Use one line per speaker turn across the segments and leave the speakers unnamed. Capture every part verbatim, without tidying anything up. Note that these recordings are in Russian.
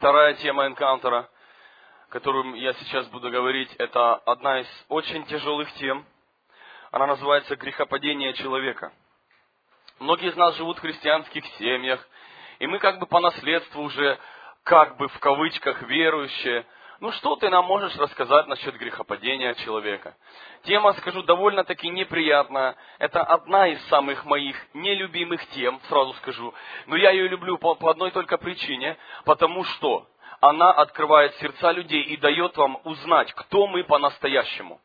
Вторая тема энкаунтера, которую я сейчас буду говорить, это одна из очень тяжелых тем. Она называется «Грехопадение человека». Многие из нас живут в христианских семьях, и мы как бы по наследству уже, как бы в кавычках, верующие. Ну что ты нам можешь рассказать насчет грехопадения человека? Тема, скажу, довольно-таки неприятная. Это одна из самых моих нелюбимых тем, сразу скажу. Но я ее люблю по, по одной только причине, потому что она открывает сердца людей и дает вам узнать, кто мы по-настоящему.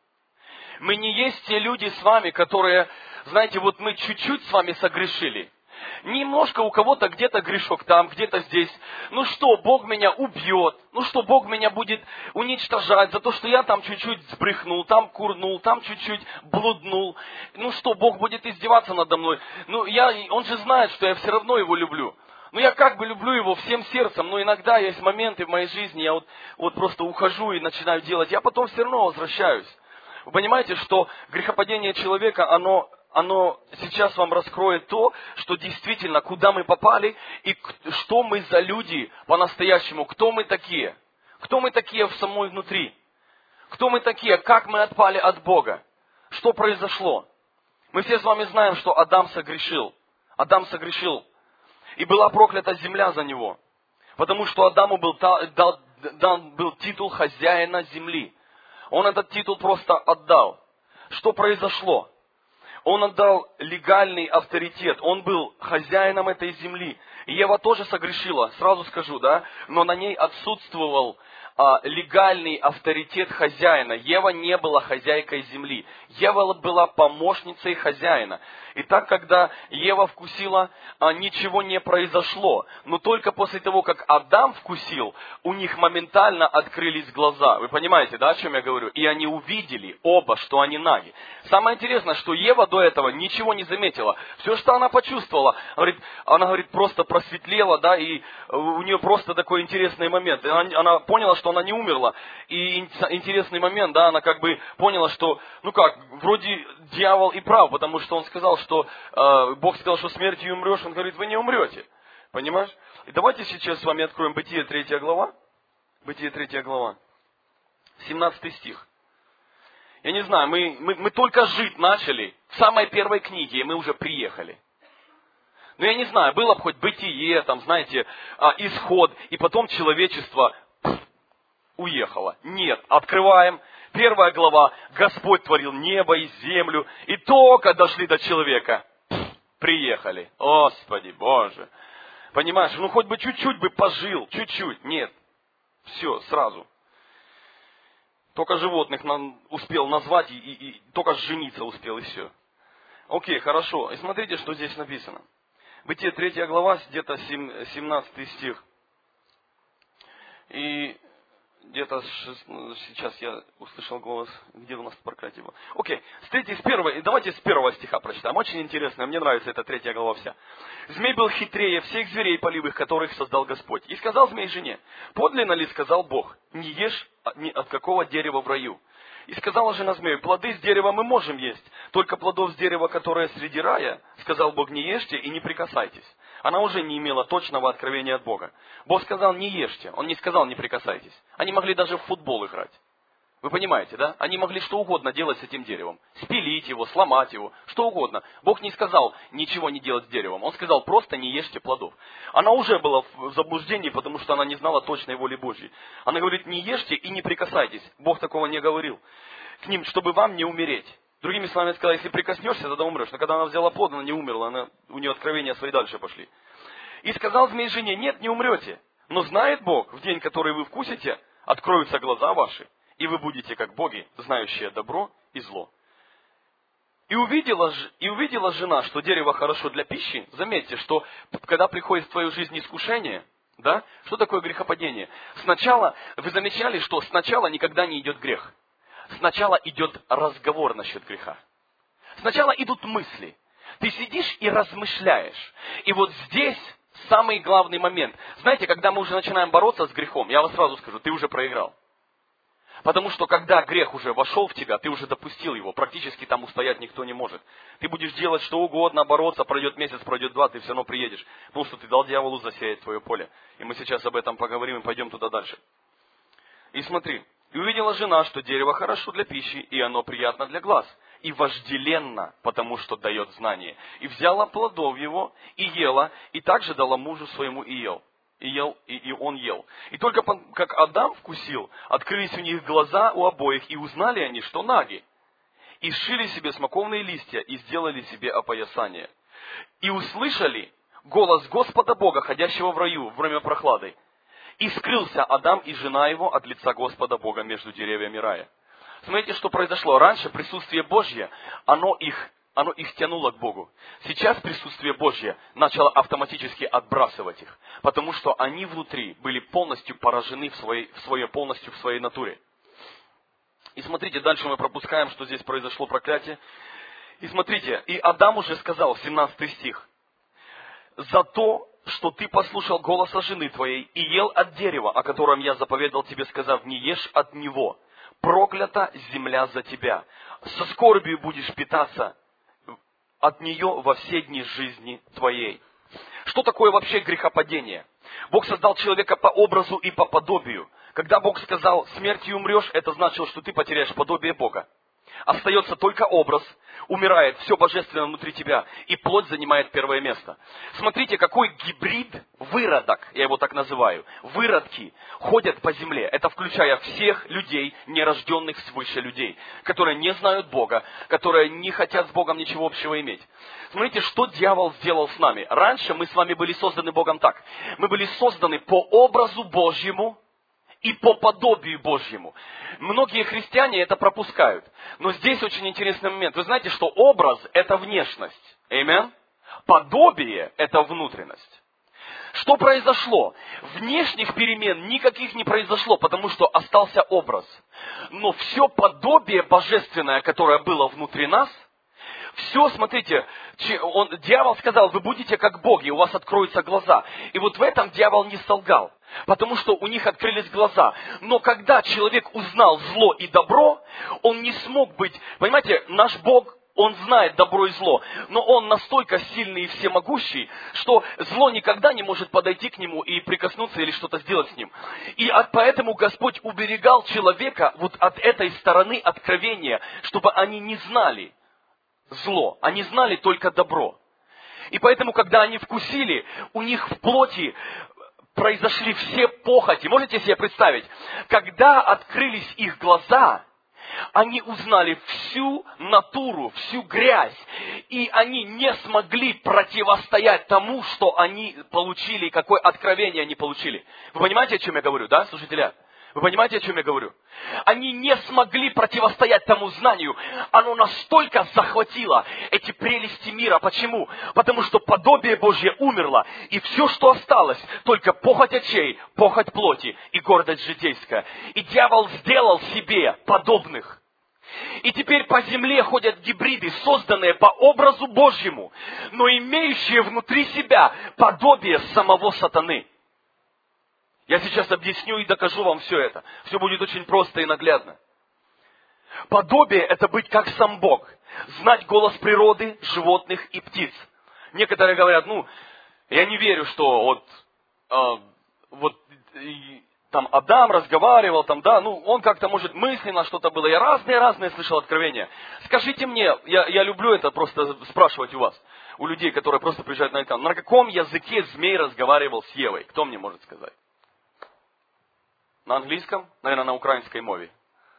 Мы не есть те люди с вами, которые, знаете, вот мы чуть-чуть с вами согрешили. Немножко у кого-то где-то грешок там, где-то здесь. Ну что, Бог меня убьет. Ну что, Бог меня будет уничтожать за то, что я там чуть-чуть сбрехнул, там курнул, там чуть-чуть блуднул. Ну что, Бог будет издеваться надо мной. Ну я, он же знает, что я все равно его люблю. Ну я как бы люблю его всем сердцем, но иногда есть моменты в моей жизни, я вот, вот просто ухожу и начинаю делать. Я потом все равно возвращаюсь. Вы понимаете, что грехопадение человека, оно... Оно сейчас вам раскроет то, что действительно, куда мы попали и что мы за люди по-настоящему, кто мы такие. Кто мы такие в самой внутри. Кто мы такие, как мы отпали от Бога. Что произошло. Мы все с вами знаем, что Адам согрешил. Адам согрешил. И была проклята земля за него. Потому что Адаму был дан, дан был титул хозяина земли. Он этот титул просто отдал. Что произошло? Он отдал легальный авторитет. Он был хозяином этой земли. И Ева тоже согрешила, сразу скажу, да, но на ней отсутствовал а, легальный авторитет хозяина. Ева не была хозяйкой земли. Ева была помощницей хозяина. И так, когда Ева вкусила, а, ничего не произошло. Но только после того, как Адам вкусил, у них моментально открылись глаза. Вы понимаете, да, о чем я говорю? И они увидели оба, что они наги. Самое интересное, что Ева до этого ничего не заметила. Все, что она почувствовала, говорит, она говорит, просто просветлела, да, и у нее просто такой интересный момент. Она, она поняла, что она не умерла. И интересный момент, да, она как бы поняла, что, ну как, вроде дьявол и прав, потому что он сказал, что э, Бог сказал, что смертью умрешь, он говорит, вы не умрете. Понимаешь? И давайте сейчас с вами откроем Бытие третья глава. Бытие третья глава. семнадцатый стих. Я не знаю, мы, мы, мы только жить начали в самой первой книге, и мы уже приехали. Но я не знаю, было бы хоть Бытие, там, знаете, Исход, и потом человечество пфф, уехало. Нет, открываем. Первая глава. Господь творил небо и землю, и только дошли до человека. Пфф, приехали. Господи Боже. Понимаешь, ну хоть бы чуть-чуть бы пожил, чуть-чуть. Нет. Все, сразу. Только животных успел назвать, и, и, и только жениться успел, и все. Окей, хорошо. И смотрите, что здесь написано. Бытие третья глава, где-то семнадцатый стих. И где-то сейчас я услышал голос, где у нас проклятие было. Окей, с третьей, с первой, давайте с первого стиха прочитаем. Очень интересно, мне нравится эта третья глава вся. Змей был хитрее всех зверей полевых, которых создал Господь. И сказал змей жене, подлинно ли сказал Бог, не ешь ни от какого дерева в раю. И сказала жена змею, плоды с дерева мы можем есть, только плодов с дерева, которое среди рая, сказал Бог, не ешьте и не прикасайтесь. Она уже не имела точного откровения от Бога. Бог сказал, не ешьте, Он не сказал, не прикасайтесь. Они могли даже в футбол играть. Вы понимаете, да? Они могли что угодно делать с этим деревом. Спилить его, сломать его, что угодно. Бог не сказал ничего не делать с деревом. Он сказал, просто не ешьте плодов. Она уже была в заблуждении, потому что она не знала точной воли Божьей. Она говорит, не ешьте и не прикасайтесь. Бог такого не говорил. К ним, чтобы вам не умереть. Другими словами сказал, если прикоснешься, тогда умрешь. Но когда она взяла плод, она не умерла. Она, у нее откровения свои дальше пошли. И сказал змей жене, нет, не умрете. Но знает Бог, в день, который вы вкусите, откроются глаза ваши. И вы будете как боги, знающие добро и зло. И увидела, и увидела жена, что дерево хорошо для пищи. Заметьте, что когда приходит в твою жизнь искушение, да, что такое грехопадение? Сначала, вы замечали, что сначала никогда не идет грех. Сначала идет разговор насчет греха. Сначала идут мысли. Ты сидишь и размышляешь. И вот здесь самый главный момент. Знаете, когда мы уже начинаем бороться с грехом, я вам сразу скажу, ты уже проиграл. Потому что когда грех уже вошел в тебя, ты уже допустил его, практически там устоять никто не может. Ты будешь делать что угодно, бороться, пройдет месяц, пройдет два, ты все равно приедешь. Потому что ты дал дьяволу засеять твое поле. И мы сейчас об этом поговорим и пойдем туда дальше. И смотри, и увидела жена, что дерево хорошо для пищи, и оно приятно для глаз, и вожделенно, потому что дает знание. И взяла плодов его, и ела, и также дала мужу своему, и ел. И ел, и, и он ел. И только как Адам вкусил, открылись у них глаза у обоих, и узнали они, что наги. И сшили себе смоковные листья, и сделали себе опоясание. И услышали голос Господа Бога, ходящего в раю, во время прохлады. И скрылся Адам и жена его от лица Господа Бога между деревьями рая. Смотрите, что произошло. Раньше присутствие Божье, оно их, оно их тянуло к Богу. Сейчас присутствие Божье начало автоматически отбрасывать их. Потому что они внутри были полностью поражены в своей, в своей, полностью в своей натуре. И смотрите, дальше мы пропускаем, что здесь произошло проклятие. И смотрите, и Адам уже сказал, семнадцатый стих. «За то, что ты послушал голоса жены твоей и ел от дерева, о котором я заповедал тебе, сказав, не ешь от него. Проклята земля за тебя. Со скорбью будешь питаться от нее во все дни жизни твоей». Что такое вообще грехопадение? Бог создал человека по образу и по подобию. Когда Бог сказал, смертью умрешь, это значило, что ты потеряешь подобие Бога. Остается только образ, умирает все божественное внутри тебя, и плоть занимает первое место. Смотрите, какой гибрид, выродок, я его так называю, выродки ходят по земле. Это включая всех людей, нерожденных свыше людей, которые не знают Бога, которые не хотят с Богом ничего общего иметь. Смотрите, что дьявол сделал с нами. Раньше мы с вами были созданы Богом так. Мы были созданы по образу Божьему, и по подобию Божьему. Многие христиане это пропускают. Но здесь очень интересный момент. Вы знаете, что образ – это внешность. Аминь. Подобие – это внутренность. Что произошло? Внешних перемен никаких не произошло, потому что остался образ. Но все подобие божественное, которое было внутри нас, все, смотрите, он, дьявол сказал, вы будете как боги, у вас откроются глаза. И вот в этом дьявол не солгал, потому что у них открылись глаза. Но когда человек узнал зло и добро, он не смог быть, понимаете, наш Бог, он знает добро и зло, но он настолько сильный и всемогущий, что зло никогда не может подойти к нему и прикоснуться или что-то сделать с ним. И от, поэтому Господь уберегал человека вот от этой стороны откровения, чтобы они не знали зло, они знали только добро. И поэтому, когда они вкусили, у них в плоти произошли все похоти. Можете себе представить? Когда открылись их глаза, они узнали всю натуру, всю грязь. И они не смогли противостоять тому, что они получили, какое откровение они получили. Вы понимаете, о чем я говорю, да, слушатели? Вы понимаете, о чем я говорю? Они не смогли противостоять тому знанию. Оно настолько захватило эти прелести мира. Почему? Потому что подобие Божье умерло. И все, что осталось, только похоть очей, похоть плоти и гордость житейская. И дьявол сделал себе подобных. И теперь по земле ходят гибриды, созданные по образу Божьему, но имеющие внутри себя подобие самого сатаны. Я сейчас объясню и докажу вам все это. Все будет очень просто и наглядно. Подобие – это быть как сам Бог. Знать голос природы, животных и птиц. Некоторые говорят, ну, я не верю, что вот, э, вот и, там Адам разговаривал, там, да, ну, он как-то, может, мысленно что-то было. Я разные-разные слышал откровения. Скажите мне, я, я люблю это просто спрашивать у вас, у людей, которые просто приезжают на экран, на каком языке змей разговаривал с Евой? Кто мне может сказать? На английском? Наверное, на украинской мове.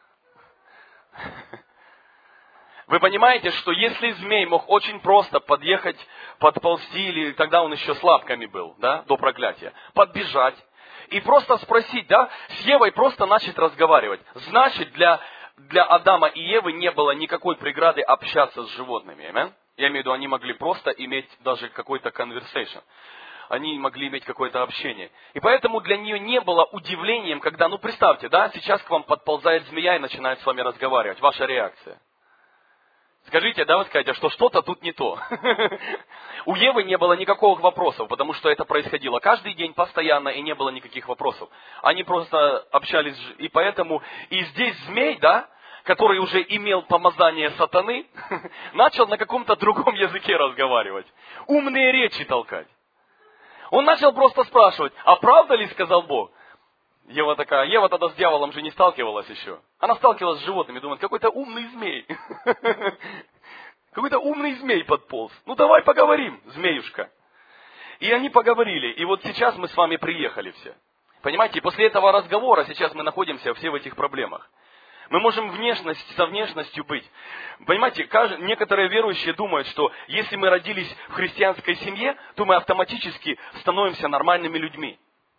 Вы понимаете, что если змей мог очень просто подъехать, подползти, или тогда он еще с лапками был, да, до проклятия, подбежать и просто спросить, да, с Евой просто начать разговаривать. Значит, для, для Адама и Евы не было никакой преграды общаться с животными. Amen? Я имею в виду, они могли просто иметь даже какой-то conversation. Они могли иметь какое-то общение. И поэтому для нее не было удивлением, когда, ну представьте, да, сейчас к вам подползает змея и начинает с вами разговаривать. Ваша реакция. Скажите, да, вы скажете, что что-то тут не то. У Евы не было никаких вопросов, потому что это происходило каждый день постоянно, и не было никаких вопросов. Они просто общались, и поэтому, и здесь змей, да, который уже имел помазание сатаны, начал на каком-то другом языке разговаривать. Умные речи толкать. Он начал просто спрашивать, а правда ли, сказал Бог? Ева такая, Ева тогда с дьяволом же не сталкивалась еще. Она сталкивалась с животными, думает, какой-то умный змей. Какой-то умный змей подполз. Ну давай поговорим, змеюшка. И они поговорили. И вот сейчас мы с вами приехали все. Понимаете, и после этого разговора сейчас мы находимся все в этих проблемах. Мы можем внешность, со внешностью быть. Понимаете, некоторые верующие думают, что если мы родились в христианской семье, то мы автоматически становимся нормальными людьми.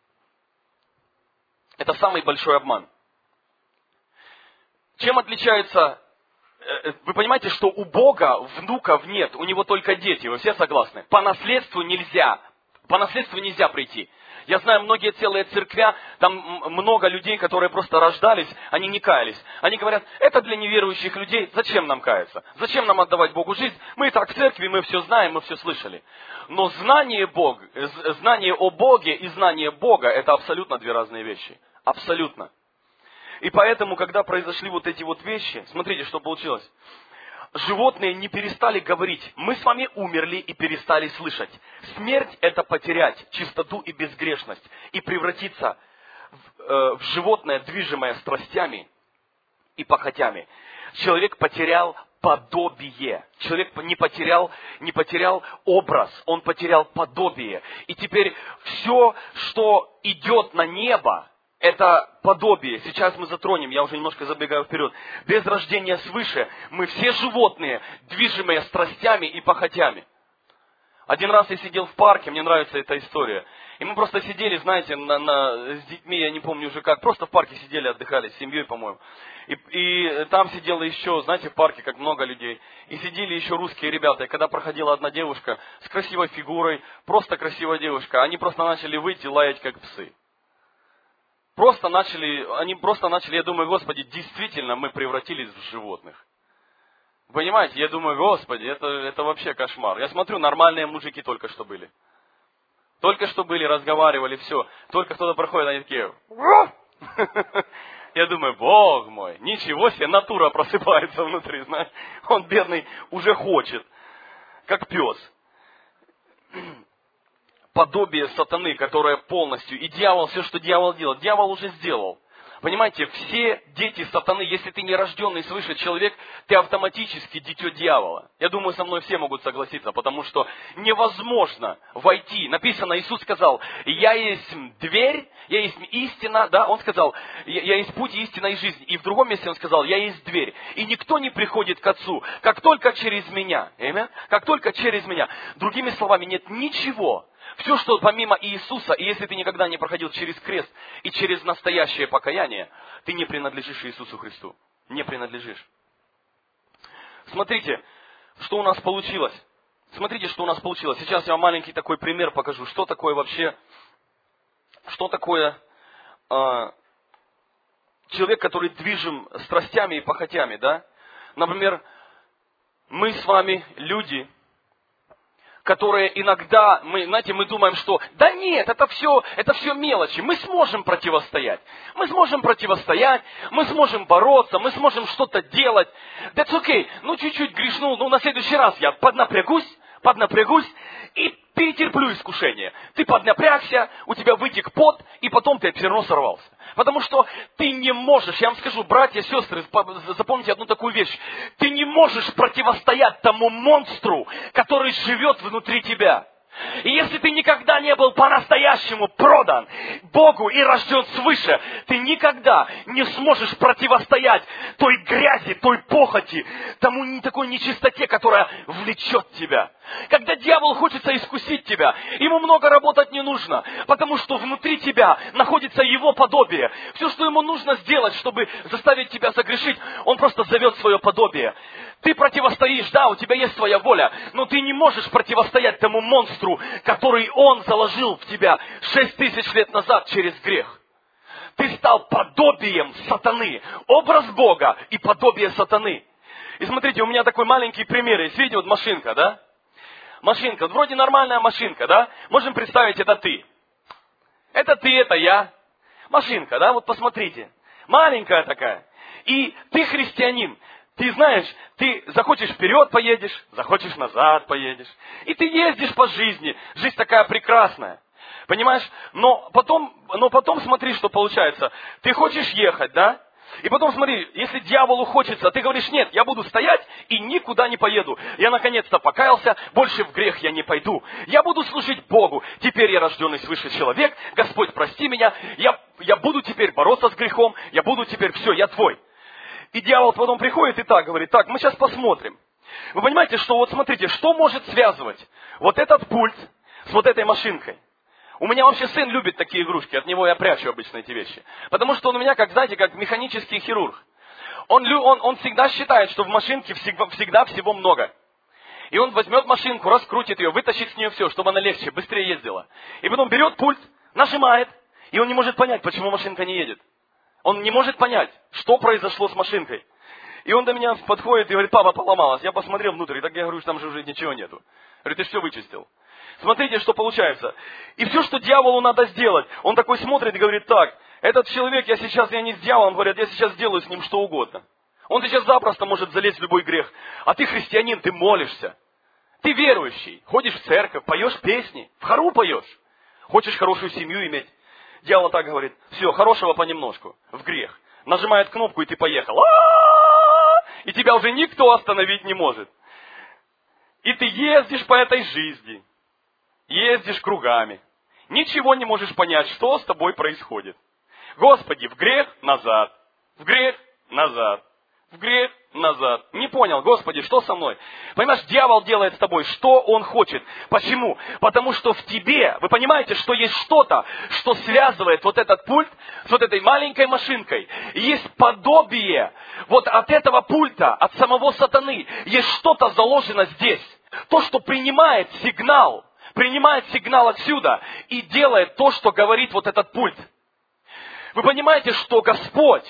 Это самый большой обман. Чем отличается... Вы понимаете, что у Бога внуков нет, у Него только дети, вы все согласны? По наследству нельзя, по наследству нельзя прийти. Я знаю многие целые церквя, там много людей, которые просто рождались, они не каялись. Они говорят, это для неверующих людей, зачем нам каяться? Зачем нам отдавать Богу жизнь? Мы и так в церкви, мы все знаем, мы все слышали. Но знание, Бог, знание о Боге и знание Бога, это абсолютно две разные вещи. Абсолютно. И поэтому, когда произошли вот эти вот вещи, смотрите, что получилось. Животные не перестали говорить. Мы с вами умерли и перестали слышать. Смерть – это потерять чистоту и безгрешность. И превратиться в, э, в животное, движимое страстями и похотями. Человек потерял подобие. Человек не потерял, не потерял образ. Он потерял подобие. И теперь все, что идет на небо, это подобие. Сейчас мы затронем, я уже немножко забегаю вперед. Без рождения свыше мы все животные, движимые страстями и похотями. Один раз я сидел в парке, мне нравится эта история. И мы просто сидели, знаете, на, на, с детьми, я не помню уже как, просто в парке сидели, отдыхали, с семьей, по-моему. И, и там сидело еще, знаете, в парке, как много людей. И сидели еще русские ребята. И когда проходила одна девушка с красивой фигурой, просто красивая девушка, они просто начали выйти, лаять как псы. Просто начали, они просто начали, я думаю, Господи, действительно мы превратились в животных. Понимаете, я думаю, Господи, это, это вообще кошмар. Я смотрю, нормальные мужики только что были. Только что были, разговаривали, все. Только кто-то проходит, они такие... Я думаю, Бог мой, ничего себе, натура просыпается внутри, знаешь. Он, бедный, уже хочет, как пес. Подобие сатаны, которое полностью, и дьявол, все, что дьявол делал, дьявол уже сделал. Понимаете, все дети сатаны, если ты не рожденный свыше человек, ты автоматически дитё дьявола. Я думаю, со мной все могут согласиться, потому что невозможно войти. Написано, Иисус сказал, я есть дверь, я есть истина, да, Он сказал, я есть путь, истина и жизнь. И в другом месте Он сказал, я есть дверь. И никто не приходит к Отцу, как только через меня. Аминь? Как только через меня. Другими словами, нет ничего. Все, что помимо Иисуса, и если ты никогда не проходил через крест и через настоящее покаяние, ты не принадлежишь Иисусу Христу. Не принадлежишь. Смотрите, что у нас получилось. Смотрите, что у нас получилось. Сейчас я вам маленький такой пример покажу. Что такое вообще, что такое э, человек, который движим страстями и похотями, да? Например, мы с вами люди, которые иногда, мы, знаете, мы думаем, что да нет, это все, это все мелочи, мы сможем противостоять. Мы сможем противостоять, мы сможем бороться, мы сможем что-то делать. That's okay, ну чуть-чуть грешнул, ну на следующий раз я поднапрягусь, поднапрягусь и перетерплю искушение. Ты поднапрягся, у тебя вытек пот, и потом ты все равно сорвался. Потому что ты не можешь, я вам скажу, братья, сестры, запомните одну такую вещь. Ты не можешь противостоять тому монстру, который живет внутри тебя. И если ты никогда не был по-настоящему продан Богу и рожден свыше, ты никогда не сможешь противостоять той грязи, той похоти, тому такой нечистоте, которая влечет тебя. Когда дьявол хочется искусить тебя, ему много работать не нужно, потому что внутри тебя находится его подобие. Все, что ему нужно сделать, чтобы заставить тебя согрешить, он просто зовет свое подобие. Ты противостоишь, да, у тебя есть своя воля, но ты не можешь противостоять тому монстру, который он заложил в тебя шесть тысяч лет назад через грех. Ты стал подобием сатаны, образ Бога и подобие сатаны. И смотрите, у меня такой маленький пример есть. Видите, вот машинка, да? Машинка, вот вроде нормальная машинка, да? Можем представить, это ты. Это ты, это я. Машинка, да? Вот посмотрите. Маленькая такая. И ты христианин. Ты знаешь, ты захочешь вперед поедешь, захочешь назад поедешь. И ты ездишь по жизни. Жизнь такая прекрасная. Понимаешь? Но потом, но потом смотри, что получается. Ты хочешь ехать, да? И потом смотри, если дьяволу хочется, ты говоришь, нет, я буду стоять и никуда не поеду. Я наконец-то покаялся, больше в грех я не пойду. Я буду служить Богу. Теперь я рожденный свыше человек. Господь, прости меня. Я, я буду теперь бороться с грехом. Я буду теперь, все, я твой. И дьявол потом приходит и так говорит, так, мы сейчас посмотрим. Вы понимаете, что вот смотрите, что может связывать вот этот пульт с вот этой машинкой? У меня вообще сын любит такие игрушки, от него я прячу обычно эти вещи. Потому что он у меня, как, знаете, как механический хирург. Он, он, он всегда считает, что в машинке всегда, всегда всего много. И он возьмет машинку, раскрутит ее, вытащит с нее все, чтобы она легче, быстрее ездила. И потом берет пульт, нажимает, и он не может понять, почему машинка не едет. Он не может понять, что произошло с машинкой. И он до меня подходит и говорит, папа, поломалась. Я посмотрел внутрь, и так я говорю, что там же уже ничего нету. Говорит, ты все вычистил. Смотрите, что получается. И все, что дьяволу надо сделать, он такой смотрит и говорит, так, этот человек, я сейчас, я не с дьяволом, говорят, я сейчас сделаю с ним что угодно. Он сейчас запросто может залезть в любой грех. А ты христианин, ты молишься. Ты верующий, ходишь в церковь, поешь песни, в хору поешь. Хочешь хорошую семью иметь. Дьявол так говорит, все, хорошего понемножку, в грех. Нажимает кнопку, и ты поехал. И тебя уже никто остановить не может. И ты ездишь по этой жизни. Ездишь кругами. Ничего не можешь понять, что с тобой происходит. Господи, в грех назад. В грех назад. В грех назад. Не понял, Господи, что со мной? Понимаешь, дьявол делает с тобой, что он хочет. Почему? Потому что в тебе, вы понимаете, что есть что-то, что связывает вот этот пульт с вот этой маленькой машинкой. Есть подобие вот от этого пульта, от самого сатаны. Есть что-то заложено здесь. То, что принимает сигнал, принимает сигнал отсюда и делает то, что говорит вот этот пульт. Вы понимаете, что Господь,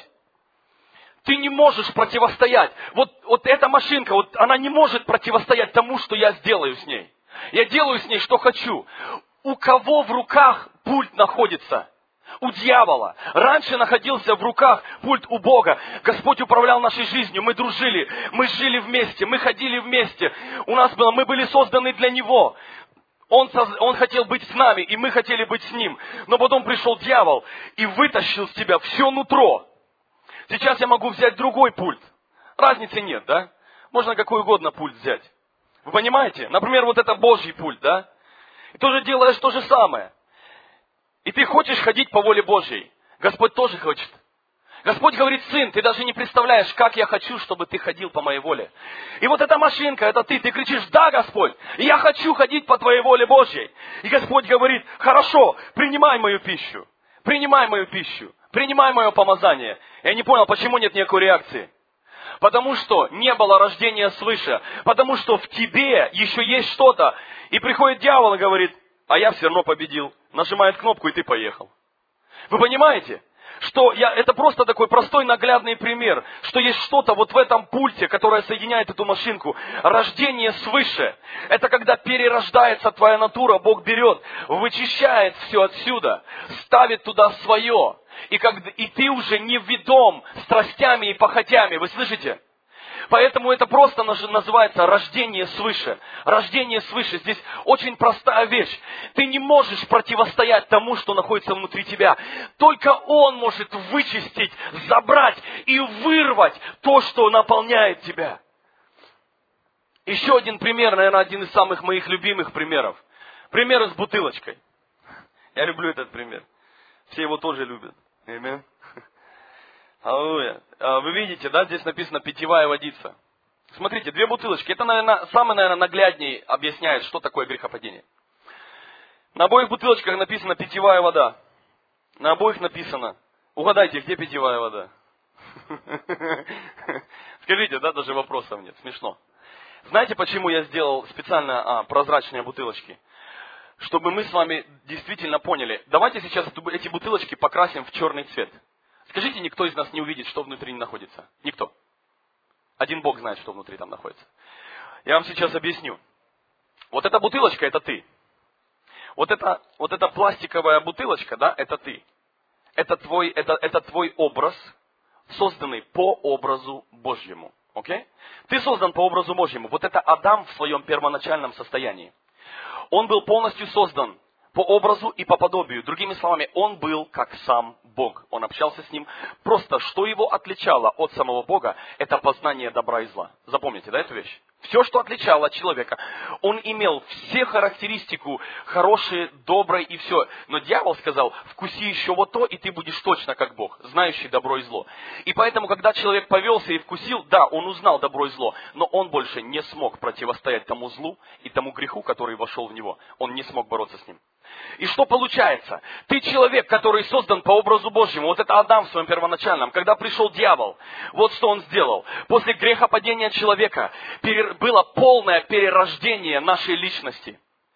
ты не можешь противостоять. Вот, вот эта машинка, вот она не может противостоять тому, что я сделаю с ней. Я делаю с ней, что хочу. У кого в руках пульт находится? У дьявола. Раньше находился в руках пульт у Бога. Господь управлял нашей жизнью. Мы дружили, мы жили вместе, мы ходили вместе. У нас было, мы были созданы для Него. Он, он хотел быть с нами, и мы хотели быть с Ним. Но потом пришел дьявол и вытащил с тебя все нутро. Сейчас я могу взять другой пульт. Разницы нет, да? Можно какой угодно пульт взять. Вы понимаете? Например, вот это Божий пульт, да? И тоже делаешь то же самое. И ты хочешь ходить по воле Божьей. Господь тоже хочет. Господь говорит, сын, ты даже не представляешь, как я хочу, чтобы ты ходил по моей воле. И вот эта машинка, это ты, ты кричишь, да, Господь, я хочу ходить по твоей воле Божьей. И Господь говорит, хорошо, принимай мою пищу, принимай мою пищу, принимай мое помазание. Я не понял, почему нет никакой реакции. Потому что не было рождения свыше, потому что в тебе еще есть что-то. И приходит дьявол и говорит, а я все равно победил. Нажимает кнопку, и ты поехал. Вы понимаете? Что я, это просто такой простой наглядный пример, что есть что-то вот в этом пульте, которое соединяет эту машинку. Рождение свыше. Это когда перерождается твоя натура, Бог берет, вычищает все отсюда, ставит туда свое. И, как, и ты уже не ведом страстями и похотями. Вы слышите? Поэтому это просто называется рождение свыше. Рождение свыше. Здесь очень простая вещь. Ты не можешь противостоять тому, что находится внутри тебя. Только Он может вычистить, забрать и вырвать то, что наполняет тебя. Еще один пример, наверное, один из самых моих любимых примеров. Пример с бутылочкой. Я люблю этот пример. Все его тоже любят. Аминь. Аллилуйя. Вы видите, да, здесь написано питьевая водица. Смотрите, две бутылочки. Это, наверное, самое, наверное, нагляднее объясняет, что такое грехопадение. На обоих бутылочках написано питьевая вода. На обоих написано, угадайте, где питьевая вода? Скажите, да, даже вопросов нет. Смешно. Знаете, почему я сделал специально а, прозрачные бутылочки? Чтобы мы с вами действительно поняли. Давайте сейчас эти бутылочки покрасим в черный цвет. Скажите, никто из нас не увидит, что внутри находится? Никто. Один Бог знает, что внутри там находится. Я вам сейчас объясню. Вот эта бутылочка – это ты. Вот эта, вот эта пластиковая бутылочка, да, это ты. Это твой, это, это твой образ, созданный по образу Божьему. Окей? Ты создан по образу Божьему. Вот это Адам в своем первоначальном состоянии. Он был полностью создан по образу и по подобию. Другими словами, он был как сам Бог. Он общался с ним. Просто что его отличало от самого Бога, это познание добра и зла. Запомните, да, эту вещь? Все, что отличало человека, он имел все характеристику хорошие, добрые и все. Но дьявол сказал, вкуси еще вот то, и ты будешь точно как Бог, знающий добро и зло. И поэтому, когда человек повелся и вкусил, да, он узнал добро и зло, но он больше не смог противостоять тому злу и тому греху, который вошел в него. Он не смог бороться с ним. И что получается? Ты человек, который создан по образу Божьему. Вот это Адам в своем первоначальном. Когда пришел дьявол, вот что он сделал. После грехопадения человека было полное перерождение нашей личности.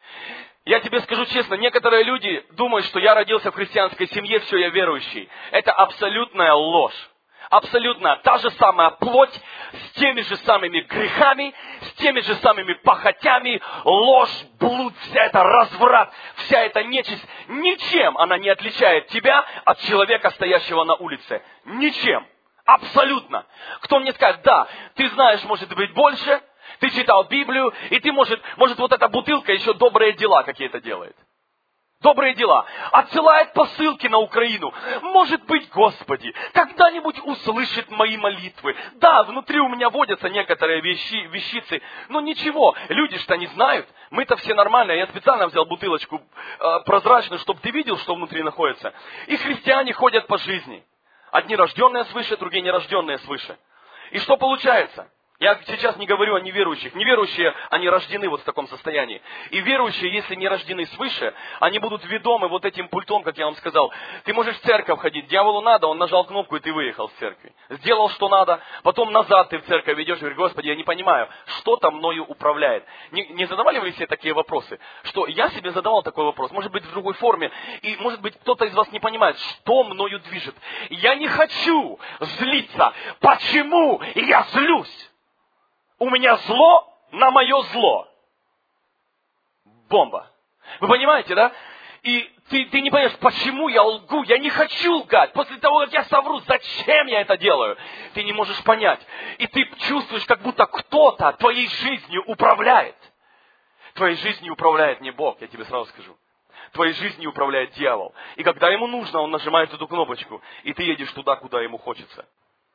Я тебе скажу честно, некоторые люди думают, что я родился в христианской семье, все, я верующий. Это абсолютная ложь. Абсолютно та же самая плоть, с теми же самыми грехами, с теми же самыми похотями, ложь, блуд, вся эта разврат, вся эта нечисть. Ничем она не отличает тебя от человека, стоящего на улице. Ничем. Абсолютно. Кто мне скажет, да, ты знаешь, может быть, больше, ты читал Библию, и ты, может, может вот эта бутылка еще добрые дела какие-то делает. Добрые дела. Отсылает посылки на Украину. Может быть, Господи, когда-нибудь услышит мои молитвы. Да, внутри у меня водятся некоторые вещи, вещицы. Но ничего, люди что не знают. Мы-то все нормальные. Я специально взял бутылочку э, прозрачную, чтобы ты видел, что внутри находится. И христиане ходят по жизни. Одни рожденные свыше, другие нерожденные свыше. И что получается? Я сейчас не говорю о неверующих. Неверующие, они рождены вот в таком состоянии. И верующие, если не рождены свыше, они будут ведомы вот этим пультом, как я вам сказал. Ты можешь в церковь ходить, дьяволу надо, он нажал кнопку, и ты выехал с церкви. Сделал, что надо, потом назад ты в церковь идешь и говоришь, Господи, я не понимаю, что там мною управляет. Не, не задавали вы себе такие вопросы? Что я себе задавал такой вопрос, может быть в другой форме, и может быть кто-то из вас не понимает, что мною движет. Я не хочу злиться. Почему я злюсь? У меня зло на мое зло. Бомба. Вы понимаете, да? И ты, ты не понимаешь, почему я лгу. Я не хочу лгать. После того, как я совру, зачем я это делаю? Ты не можешь понять. И ты чувствуешь, как будто кто-то твоей жизнью управляет. Твоей жизнью управляет не Бог, я тебе сразу скажу. Твоей жизнью управляет дьявол. И когда ему нужно, он нажимает эту кнопочку. И ты едешь туда, куда ему хочется.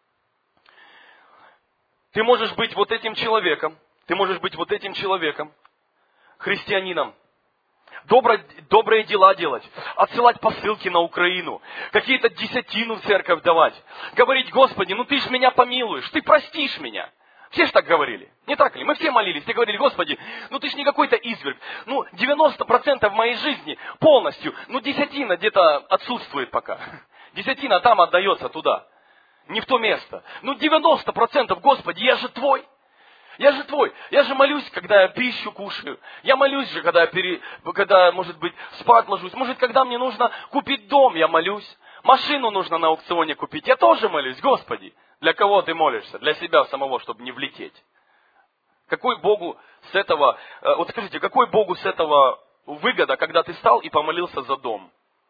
Ты можешь быть вот этим человеком, ты можешь быть вот этим человеком, христианином, добро, добрые дела делать, отсылать посылки на Украину, какие-то десятину в церковь давать, говорить, Господи, ну ты ж меня помилуешь, ты простишь меня. Все ж так говорили, не так ли? Мы все молились, все говорили, Господи, ну ты ж не какой-то изверг, ну девяносто процентов моей жизни полностью, ну десятина где-то отсутствует пока, десятина там отдается туда. Не в то место. Ну, девяносто процентов, Господи, я же Твой. Я же Твой. Я же молюсь, когда я пищу кушаю. Я молюсь же, когда я, пере... когда, может быть, спать ложусь. Может, когда мне нужно купить дом, я молюсь. Машину нужно на аукционе купить. Я тоже молюсь, Господи. Для кого ты молишься? Для себя самого, чтобы не влететь. Какой Богу с этого... Вот скажите, какой Богу с этого выгода, когда ты встал и помолился за дом?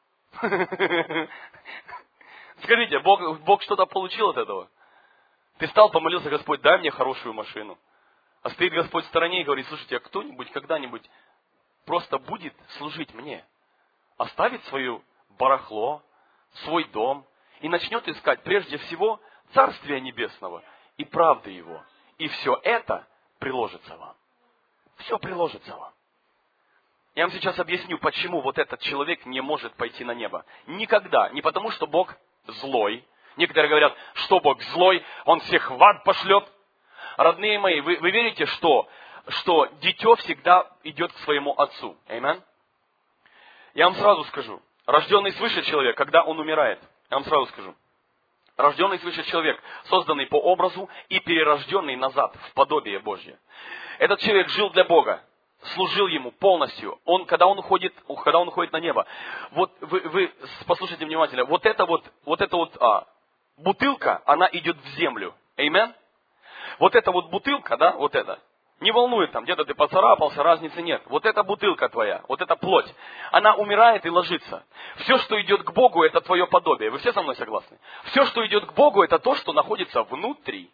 Скажите, Бог, Бог что-то получил от этого? Ты стал, помолился, Господь, дай мне хорошую машину. А стоит Господь в стороне и говорит, слушайте, а кто-нибудь когда-нибудь просто будет служить мне? Оставит свое барахло, свой дом и начнет искать прежде всего Царствия Небесного и правды Его. И все это приложится вам. Все приложится вам. Я вам сейчас объясню, почему вот этот человек не может пойти на небо. Никогда. Не потому, что Бог злой. Некоторые говорят, что Бог злой, Он всех в ад пошлет. Родные мои, вы, вы верите, что, что дитё всегда идет к своему отцу? Аминь. Я вам сразу скажу, рожденный свыше человек, когда он умирает, я вам сразу скажу, рожденный свыше человек, созданный по образу и перерожденный назад в подобие Божье. Этот человек жил для Бога. Служил Ему полностью. Он, когда он уходит, когда он уходит на небо. Вот вы, вы послушайте внимательно. Вот эта вот, вот эта вот а, бутылка, она идет в землю. Аминь. вот эта вот бутылка, да, вот эта, не волнует там, где-то ты поцарапался, разницы нет. Вот эта бутылка твоя, вот эта плоть, она умирает и ложится. Все, что идет к Богу, это твое подобие. Вы все со мной согласны? Все, что идет к Богу, это то, что находится внутри.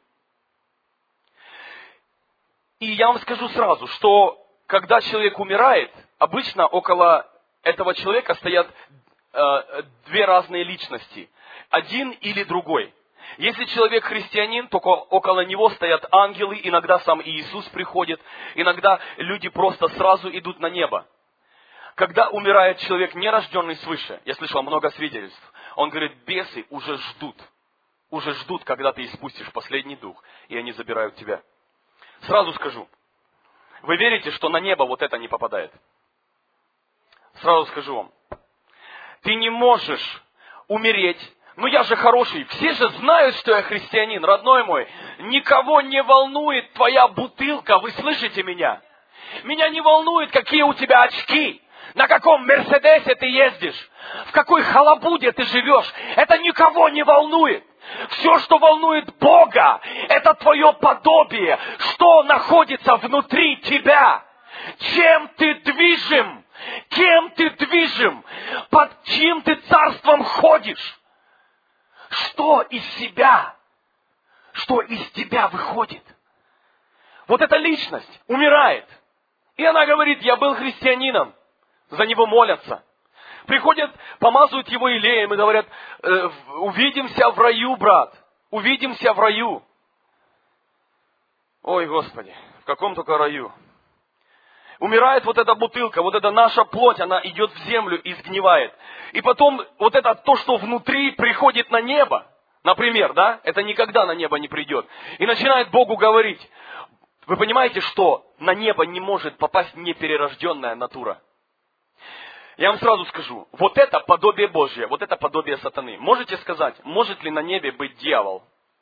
И я вам скажу сразу, что когда человек умирает, обычно около этого человека стоят э, две разные личности. Один или другой. Если человек христианин, то около него стоят ангелы, иногда сам Иисус приходит, иногда люди просто сразу идут на небо. Когда умирает человек, не рожденный свыше, я слышал много свидетельств, он говорит, бесы уже ждут, уже ждут, когда ты испустишь последний дух, и они забирают тебя. Сразу скажу, вы верите, что на небо вот это не попадает? Сразу скажу вам, ты не можешь умереть. Ну я же хороший, все же знают, что я христианин, родной мой. Никого не волнует твоя бутылка, вы слышите меня? Меня не волнует, какие у тебя очки, на каком Мерседесе ты ездишь, в какой халабуде ты живешь. Это никого не волнует. Все, что волнует Бога, это твое подобие, что находится внутри тебя. Чем ты движим? Кем ты движим? Под чьим ты царством ходишь? Что из себя, что из тебя выходит? Вот эта личность умирает. И она говорит, я был христианином. За него молятся. Приходят, помазывают его елеем и говорят, э, увидимся в раю, брат. Увидимся в раю. Ой, Господи, в каком только раю. Умирает вот эта бутылка, вот эта наша плоть, она идет в землю и сгнивает. И потом вот это то, что внутри, приходит на небо. Например, да, это никогда на небо не придет. И начинает Богу говорить. Вы понимаете, что на небо не может попасть неперерожденная натура? Я вам сразу скажу, вот это подобие Божье, вот это подобие сатаны. Можете сказать, может ли на небе быть дьявол?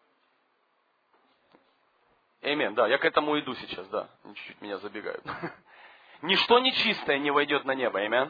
Аминь, да, я к этому иду сейчас, да, чуть-чуть меня забегают. Ничто нечистое не войдет на небо, аминь.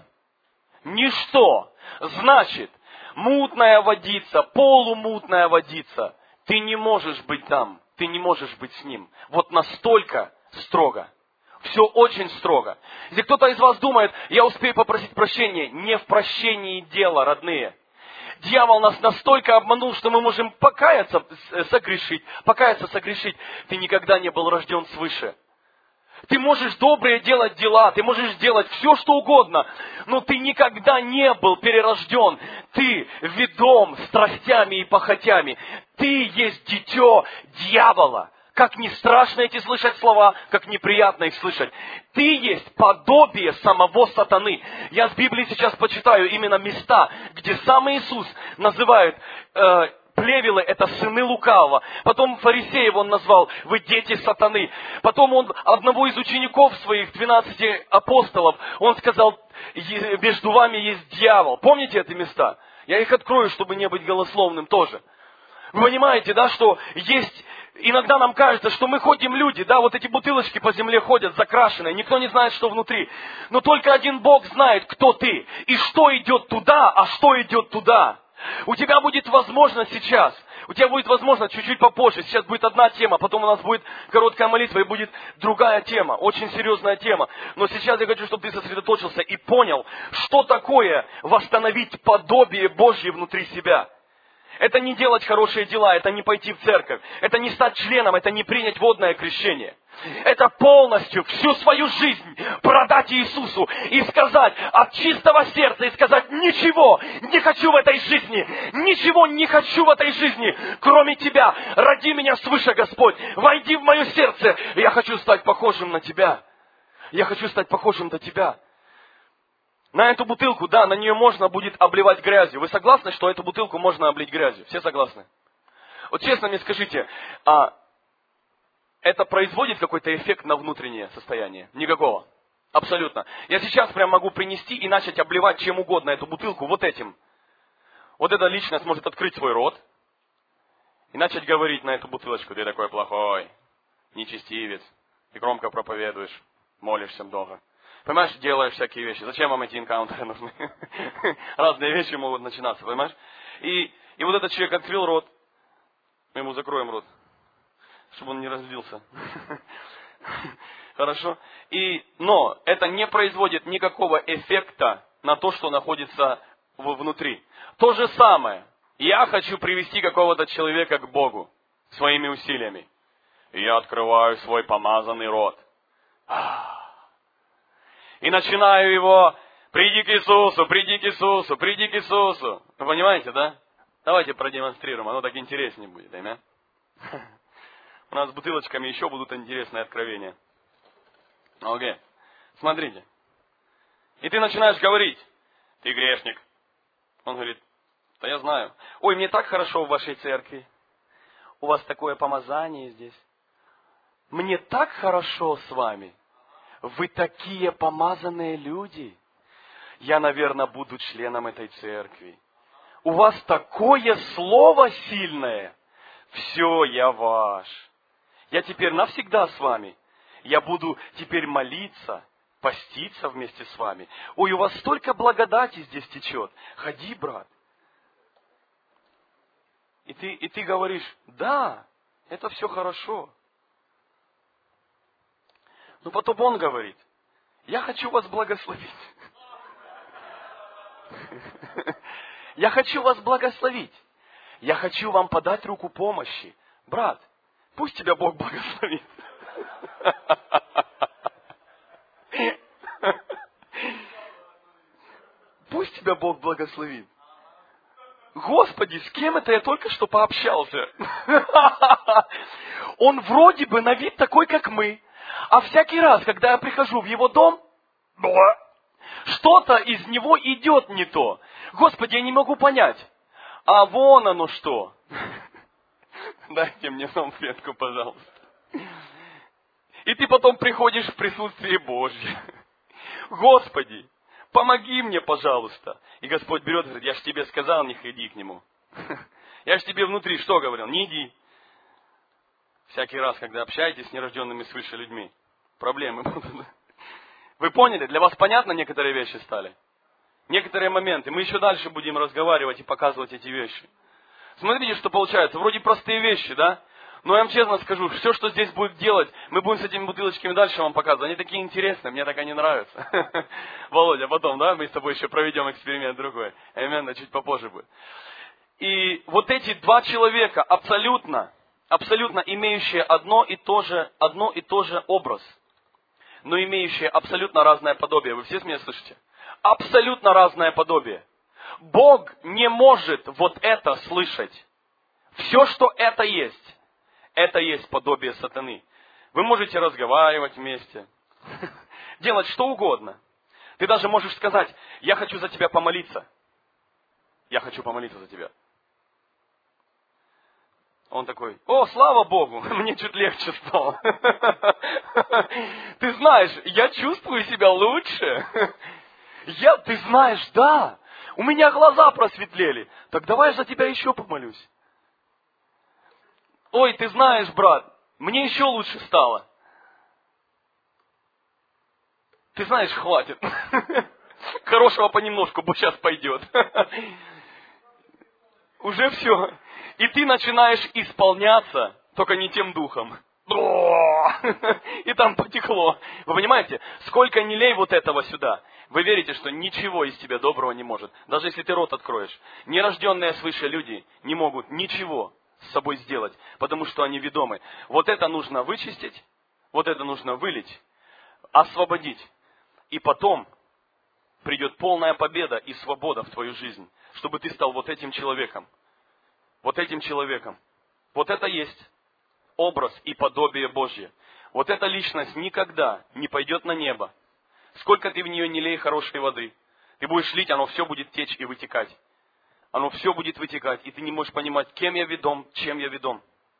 Ничто. Значит, мутная водица, полумутная водица, ты не можешь быть там, ты не можешь быть с ним. Вот настолько строго. Все очень строго. Если кто-то из вас думает, я успею попросить прощения, не в прощении дело, родные. Дьявол нас настолько обманул, что мы можем покаяться, согрешить, покаяться, согрешить. Ты никогда не был рожден свыше. Ты можешь добрые делать дела, ты можешь делать все, что угодно, но ты никогда не был перерожден. Ты ведом страстями и похотями. Ты есть дитё дьявола. Как не страшно эти слышать слова, как неприятно их слышать. Ты есть подобие самого сатаны. Я с Библии сейчас почитаю именно места, где сам Иисус называет э, плевелы, это сыны лукавого. Потом фарисеев он назвал, вы дети сатаны. Потом он одного из учеников своих, двенадцати апостолов, он сказал, между вами есть дьявол. Помните эти места? Я их открою, чтобы не быть голословным тоже. Вы понимаете, да, что есть... Иногда нам кажется, что мы ходим люди, да, вот эти бутылочки по земле ходят закрашенные, никто не знает, что внутри. Но только один Бог знает, кто ты, и что идет туда, а что идет туда. У тебя будет возможность сейчас, у тебя будет возможность чуть-чуть попозже. Сейчас будет одна тема, потом у нас будет короткая молитва, и будет другая тема, очень серьезная тема. Но сейчас я хочу, чтобы ты сосредоточился и понял, что такое восстановить подобие Божье внутри себя. Это не делать хорошие дела, это не пойти в церковь, это не стать членом, это не принять водное крещение. Это полностью всю свою жизнь продать Иисусу и сказать от чистого сердца, и сказать, ничего не хочу в этой жизни, ничего не хочу в этой жизни, кроме Тебя. Роди меня свыше, Господь, войди в мое сердце, я хочу стать похожим на Тебя. Я хочу стать похожим на Тебя. На эту бутылку, да, на нее можно будет обливать грязью. Вы согласны, что эту бутылку можно облить грязью? Все согласны? Вот честно мне скажите, а это производит какой-то эффект на внутреннее состояние? Никакого. Абсолютно. Я сейчас прям могу принести и начать обливать чем угодно эту бутылку вот этим. Вот эта личность может открыть свой рот и начать говорить на эту бутылочку. Ты такой плохой, нечестивец, ты громко проповедуешь, молишься много. Понимаешь, делаешь всякие вещи. Зачем вам эти энкаунтеры нужны? Разные вещи могут начинаться, понимаешь? И, и вот этот человек открыл рот. Мы ему закроем рот. чтобы он не разбился. Хорошо? И, но это не производит никакого эффекта на то, что находится внутри. То же самое. Я хочу привести какого-то человека к Богу своими усилиями. И я открываю свой помазанный рот. И начинаю его: приди к Иисусу, приди к Иисусу, приди к Иисусу. Вы понимаете, да? Давайте продемонстрируем, оно так интереснее будет, аминь. У нас с бутылочками еще будут интересные откровения. Окей. Смотрите. И ты начинаешь говорить: ты грешник. Он говорит: да я знаю. Ой, мне так хорошо в вашей церкви. У вас такое помазание здесь. Мне так хорошо с вами. Вы такие помазанные люди. Я, наверное, буду членом этой церкви. У вас такое слово сильное. Все, я ваш. Я теперь навсегда с вами. Я буду теперь молиться, поститься вместе с вами. Ой, у вас столько благодати здесь течет. Ходи, брат. И ты, и ты говоришь: да, это все хорошо. Но потом он говорит: я хочу вас благословить. Я хочу вас благословить. Я хочу вам подать руку помощи. Брат, пусть тебя Бог благословит. Пусть тебя Бог благословит. Господи, с кем это я только что пообщался? Он вроде бы на вид такой, как мы. А всякий раз, когда я прихожу в его дом, что-то из него идет не то. Господи, я не могу понять. А вон оно что. Дайте мне салфетку, пожалуйста. И ты потом приходишь в присутствие Божье. Господи, помоги мне, пожалуйста. И Господь берет и говорит: я же тебе сказал, не ходи к нему. Я же тебе внутри что говорил? Не иди. Всякий раз, когда общаетесь с нерожденными свыше людьми, проблемы будут. Вы поняли? Для вас понятно некоторые вещи стали? Некоторые моменты. Мы еще дальше будем разговаривать и показывать эти вещи. Смотрите, что получается. Вроде простые вещи, да? Но я вам честно скажу, все, что здесь будет делать, мы будем с этими бутылочками дальше вам показывать. Они такие интересные, мне так они нравятся. Володя, потом, да, мы с тобой еще проведем эксперимент другой. Именно, чуть попозже будет. И вот эти два человека абсолютно, абсолютно имеющие одно и то же, одно и то же образ, но имеющие абсолютно разное подобие. Вы все меня слышите? Абсолютно разное подобие. Бог не может вот это слышать. Все, что это есть, это есть подобие сатаны. Вы можете разговаривать вместе, делать что угодно. Ты даже можешь сказать: я хочу за тебя помолиться. Я хочу помолиться за тебя. Он такой: о, слава Богу, мне чуть легче стало. Ты знаешь, я чувствую себя лучше. Я, ты знаешь, да, у меня глаза просветлели. Так давай я за тебя еще помолюсь. Ой, ты знаешь, брат, мне еще лучше стало. Ты знаешь, хватит. Хорошего понемножку, бо сейчас пойдет. Уже все. И ты начинаешь исполняться, только не тем духом. И там потекло. Вы понимаете? Сколько не лей вот этого сюда. Вы верите, что ничего из тебя доброго не может. Даже если ты рот откроешь. Нерожденные свыше люди не могут ничего с собой сделать, потому что они ведомы. Вот это нужно вычистить, вот это нужно вылить, освободить. И потом придет полная победа и свобода в твою жизнь, чтобы ты стал вот этим человеком. Вот этим человеком. Вот это есть образ и подобие Божье. Вот эта личность никогда не пойдет на небо. Сколько ты в нее не лей хорошей воды, ты будешь лить, оно все будет течь и вытекать. Оно все будет вытекать, и ты не можешь понимать, кем я ведом, чем я ведом.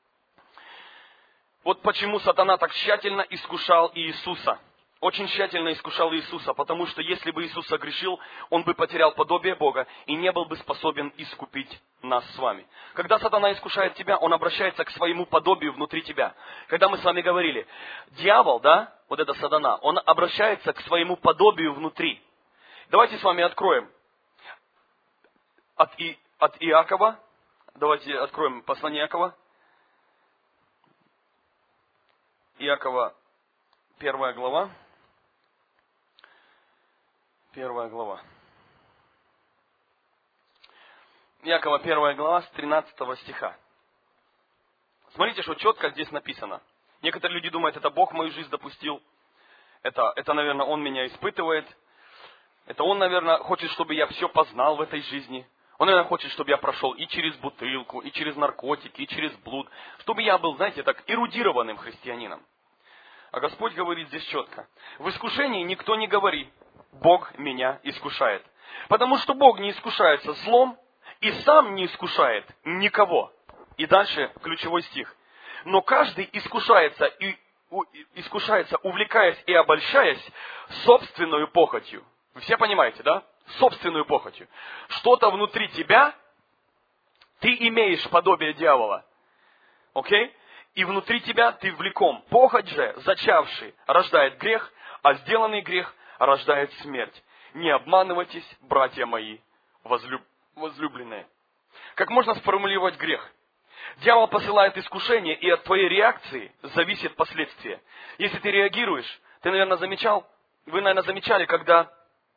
Вот почему сатана так тщательно искушал Иисуса. Очень тщательно искушал Иисуса, потому что если бы Иисус согрешил, Он бы потерял подобие Бога и не был бы способен искупить нас с вами. Когда сатана искушает тебя, он обращается к своему подобию внутри тебя. Когда мы с вами говорили, дьявол, да, вот это сатана, он обращается к своему подобию внутри. Давайте с вами откроем от, И, от Иакова, давайте откроем послание Иакова. Иакова, первая глава. Первая глава. Иакова, первая глава, с тринадцатого стиха. Смотрите, что четко здесь написано. Некоторые люди думают, это Бог мою жизнь допустил. Это, это, наверное, Он меня испытывает. Это Он, наверное, хочет, чтобы я все познал в этой жизни. Он, наверное, хочет, чтобы я прошел и через бутылку, и через наркотики, и через блуд. Чтобы я был, знаете, так эрудированным христианином. А Господь говорит здесь четко. В искушении никто не говори, Бог меня искушает. Потому что Бог не искушается злом и сам не искушает никого. И дальше ключевой стих. Но каждый искушается, и, у, искушается, увлекаясь и обольщаясь собственную похотью. Вы все понимаете, да? Собственную похотью. Что-то внутри тебя, ты имеешь подобие дьявола. Окей? И внутри тебя ты влеком. Похоть же, зачавший, рождает грех, а сделанный грех рождает смерть. Не обманывайтесь, братья мои, возлюб... возлюбленные. Как можно сформулировать грех? Дьявол посылает искушение, и от твоей реакции зависит последствие. Если ты реагируешь, ты, наверное, замечал, вы, наверное, замечали, когда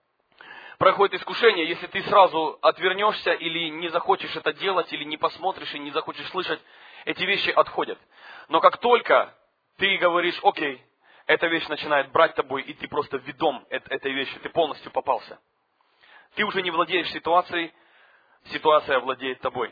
проходит искушение, если ты сразу отвернешься или не захочешь это делать, или не посмотришь и не захочешь слышать, эти вещи отходят. Но как только ты говоришь, окей, эта вещь начинает брать тобой, и ты просто ведом этой вещи, ты полностью попался. Ты уже не владеешь ситуацией, ситуация владеет тобой.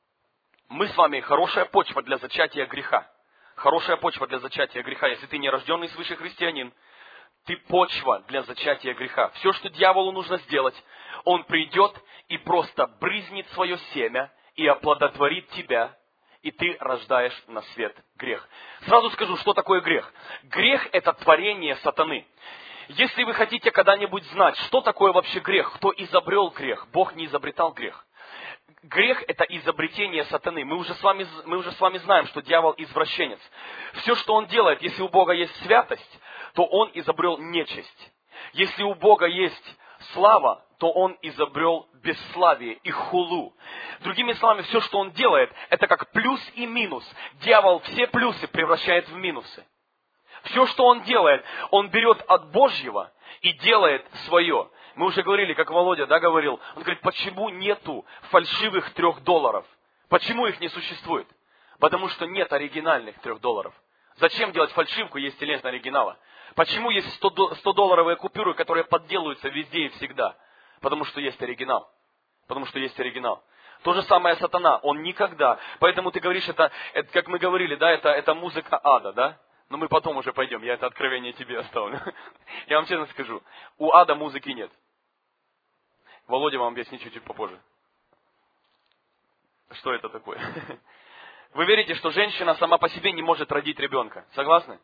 Мы с вами хорошая почва для зачатия греха. Хорошая почва для зачатия греха. Если ты не рожденный свыше христианин, ты почва для зачатия греха. Все, что дьяволу нужно сделать, он придет и просто брызнет свое семя и оплодотворит тебя, и ты рождаешь на свет грех. Сразу скажу, что такое грех. Грех – это творение сатаны. Если вы хотите когда-нибудь знать, что такое вообще грех, кто изобрел грех, Бог не изобретал грех. Грех – это изобретение сатаны. Мы уже, с вами, мы уже с вами знаем, что дьявол извращенец. Все, что он делает, если у Бога есть святость, то он изобрел нечисть. Если у Бога есть слава, то он изобрел бесславие и хулу. Другими словами, все, что он делает, это как плюс и минус. Дьявол все плюсы превращает в минусы. Все, что он делает, он берет от Божьего и делает свое. Мы уже говорили, как Володя, да, говорил, он говорит, почему нету фальшивых трех долларов? Почему их не существует? Потому что нет оригинальных трех долларов. Зачем делать фальшивку, если нет оригинала? Почему есть сто-долларовые купюры, которые подделываются везде и всегда? Потому что есть оригинал. Потому что есть оригинал. То же самое сатана, он никогда. Поэтому ты говоришь, это, это как мы говорили, да, это, это музыка ада, да? Но мы потом уже пойдем, я это откровение тебе оставлю. Я вам честно скажу, у ада музыки нет. Володя вам объяснит чуть-чуть попозже. Что это такое? Вы верите, что женщина сама по себе не может родить ребенка? Согласны?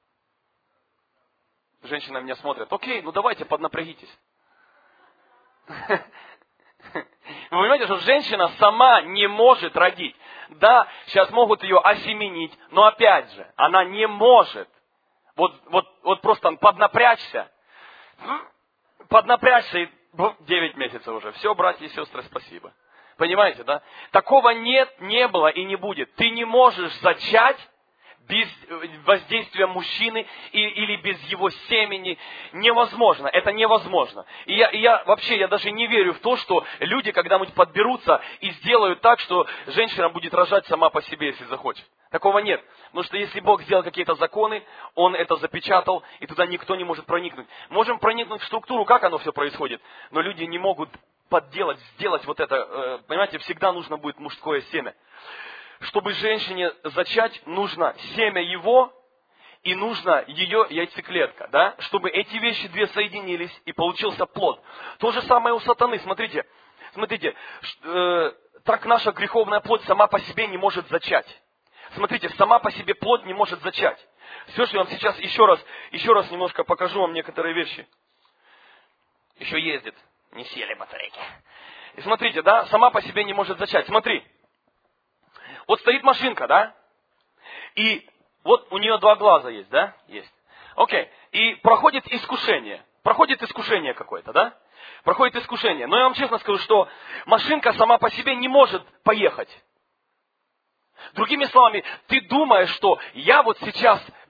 Женщина меня смотрит. Окей, ну давайте, поднапрягитесь. Вы понимаете, что женщина сама не может родить. Да, сейчас могут ее осеменить, но опять же, она не может. Вот, вот, вот просто поднапрячься. Поднапрячься и девять месяцев уже. Все, братья и сестры, спасибо. Понимаете, да? Такого нет, не было и не будет. Ты не можешь зачать без воздействия мужчины или без его семени. Невозможно. Это невозможно. И я, и я вообще, я даже не верю в то, что люди когда-нибудь подберутся и сделают так, что женщина будет рожать сама по себе, если захочет. Такого нет. Потому что если Бог сделал какие-то законы, Он это запечатал, и туда никто не может проникнуть. Можем проникнуть в структуру, как оно все происходит, но люди не могут подделать, сделать вот это. Понимаете, всегда нужно будет мужское семя. Чтобы женщине зачать, нужно семя его и нужно ее яйцеклетка, да? Чтобы эти вещи две соединились и получился плод. То же самое у сатаны. Смотрите, смотрите, э, так наша греховная плоть сама по себе не может зачать. Смотрите, сама по себе плоть не может зачать. Все, что я вам сейчас еще раз, еще раз немножко покажу вам некоторые вещи. Еще ездит, не сели батарейки. И смотрите, да, сама по себе не может зачать. Смотри. Вот стоит машинка, да? И вот у нее два глаза есть, да? Есть. Окей. И проходит искушение. Проходит искушение какое-то, да? Проходит искушение. Но я вам честно скажу, что машинка сама по себе не может поехать. Другими словами, ты думаешь, что я вот сейчас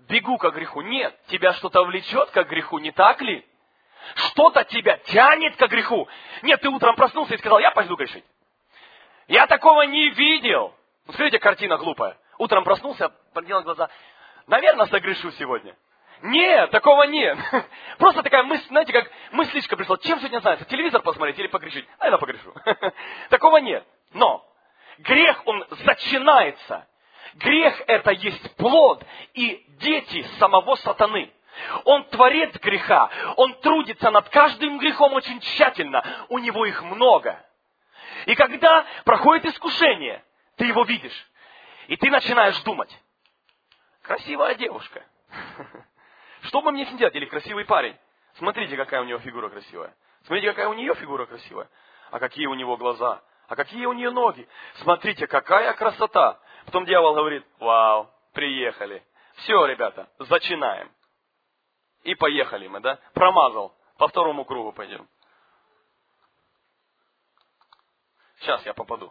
бегу к греху. Нет, тебя что-то влечет к греху, не так ли? Что-то тебя тянет к греху. Нет, ты утром проснулся и сказал, я пойду грешить. Я такого не видел. Ну, смотрите, картина глупая. Утром проснулся, поднял глаза. Наверное, согрешу сегодня. Нет, такого нет. Просто такая мысль, знаете, как мысличка пришла. Чем сегодня заняться? Телевизор посмотреть или погрешить? Наверное, погрешу. Такого нет. Но грех, он начинается. Грех это есть плод и дети самого сатаны. Он творец греха. Он трудится над каждым грехом очень тщательно. У него их много. И когда проходит искушение, ты его видишь. И ты начинаешь думать. Красивая девушка. Что бы мне с ним делать? Или красивый парень. Смотрите, какая у него фигура красивая. Смотрите, какая у нее фигура красивая. А какие у него глаза. А какие у нее ноги. Смотрите, какая красота. Потом дьявол говорит, вау, приехали. Все, ребята, начинаем. И поехали мы, да? Промазал. По второму кругу пойдем. Сейчас я попаду.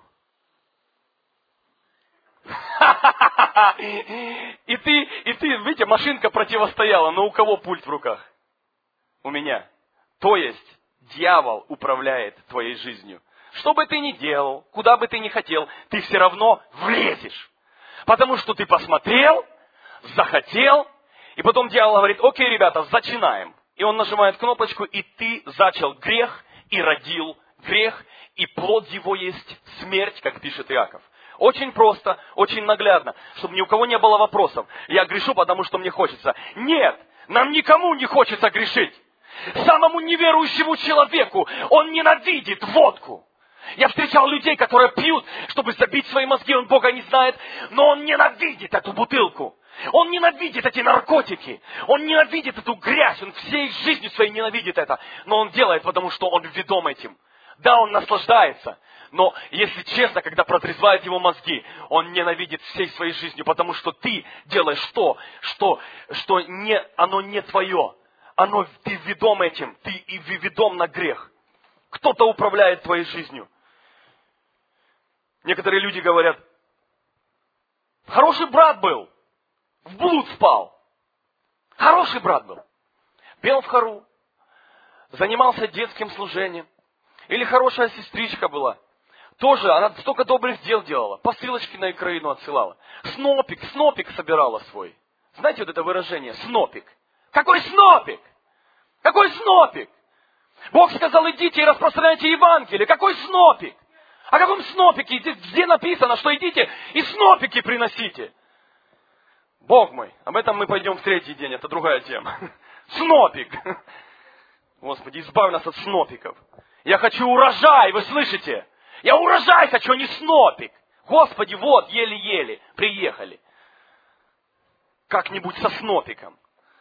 И ты, и ты, видите, машинка противостояла, но у кого пульт в руках? У меня. То есть, дьявол управляет твоей жизнью. Что бы ты ни делал, куда бы ты ни хотел, ты все равно влезешь. Потому что ты посмотрел, захотел, и потом дьявол говорит, окей, ребята, начинаем. И он нажимает кнопочку, и ты зачал грех, и родил грех, и плод его есть смерть, как пишет Иаков. Очень просто, очень наглядно, чтобы ни у кого не было вопросов. Я грешу, потому что мне хочется. Нет, нам никому не хочется грешить. Самому неверующему человеку он ненавидит водку. Я встречал людей, которые пьют, чтобы забить свои мозги, он Бога не знает, но он ненавидит эту бутылку. Он ненавидит эти наркотики. Он ненавидит эту грязь. Он всей жизнью своей ненавидит это. Но он делает, потому что он ведом этим. Да, он наслаждается. Но, если честно, когда протрезвают его мозги, он ненавидит всей своей жизнью, потому что ты делаешь то, что, что не, оно не твое. Оно, ты ведом этим, ты и ведом на грех. Кто-то управляет твоей жизнью. Некоторые люди говорят, хороший брат был, в блуд впал. Хороший брат был. Пел в хору, занимался детским служением. Или хорошая сестричка была. Тоже она столько добрых дел делала. Посылочки на Украину отсылала. Снопик, снопик собирала свой. Знаете вот это выражение? Снопик. Какой снопик? Какой снопик? Бог сказал, идите и распространяйте Евангелие. Какой снопик? О каком снопике? Где написано, что идите и снопики приносите? Бог мой, об этом мы пойдем в третий день, это другая тема. Снопик. Господи, избавь нас от снопиков. Я хочу урожай, вы слышите? Я урожай хочу, а не снопик. Господи, вот, еле-еле приехали. Как-нибудь со снопиком.